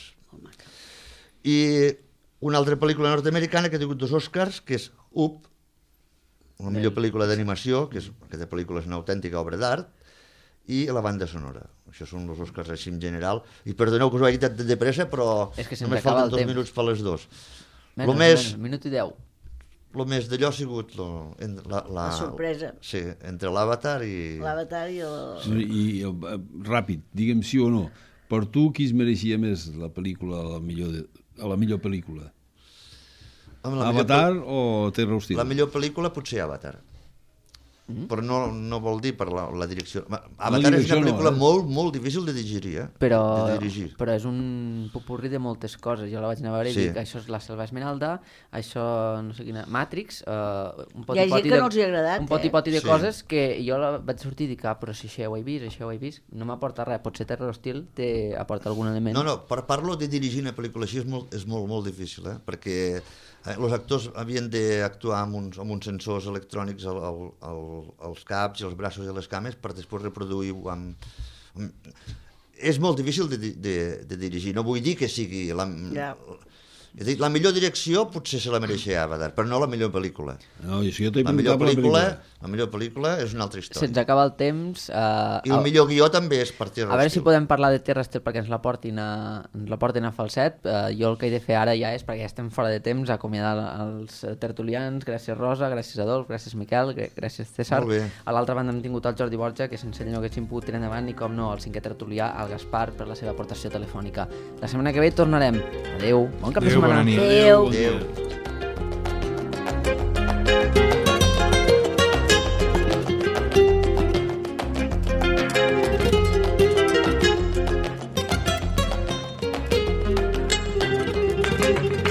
D: I una altra pel·lícula nord-americana que ha tingut 2 Oscars, que és Up, la millor pel·lícula d'animació, que aquesta pel·lícula és una autèntica obra d'art, i la banda sonora. Això són els Oscars així en general. I perdoneu que us ho hagi dit de pressa, però
A: És que se'ns
D: només
A: acaba
D: falten
A: el
D: 2
A: temps.
D: minuts per les 2.
A: Menys, minut i 10.
D: El més d'allò ha sigut
B: La sorpresa.
D: Sí, entre l'Avatar i...
B: L'Avatar i el...
C: Ràpid, digue'm sí o no. Per tu, qui es mereixia més la pel·lícula a la millor pel·lícula?
D: Home,
C: Avatar o Terra Hostil?
D: La millor pel·lícula potser Avatar. Però no vol dir per la direcció. Avatar és una pel·lícula molt difícil de digerir,
A: Però
D: de dirigir.
A: és un popurri de moltes coses. Jo la vaig anar a veure i dic, això és la Selva Esmeralda, això no sé quina... Matrix, un
B: Hi ha gent que no els hi ha agradat,
A: un poti-poti de
D: Sí.
A: coses que jo vaig sortir i dic, però si això ho he vist, no m'aporta res. Potser Terra Hostil aporta algun element.
D: No, parlo de dirigir una pel·lícula així és molt difícil, perquè els actors havien d'actuar amb uns sensors electrònics als caps i als braços i les cames per després reproduir-ho és molt difícil de dirigir. No vull dir que sigui És a dir, la millor direcció potser se la mereixia Avatar, però no la millor pel·lícula.
C: No, i si jo t'he
D: La millor
C: preguntat per
D: pel·lícula és una altra història.
A: Se'ns acaba el temps.
D: I el millor guió també és per Terra
A: A veure si podem parlar de Terra Estel perquè ens la portin a Falset. Jo el que he de fer ara ja és, perquè ja estem fora de temps, acomiadar els tertulians. Gràcies Rosa, gràcies Adolf, gràcies Miquel, gràcies César.
D: Molt bé.
A: A l'altra banda hem tingut el Jordi Borja, que sense ell no haguéssim pogut tirar endavant, i com no, el cinquè tertulià, el Gaspar, per la seva aportació telefònica. La setmana que ve tornarem. Adéu, bon cap de setmana.
E: Bona nit.
B: Adéu.
D: Adéu.
G: Thank you.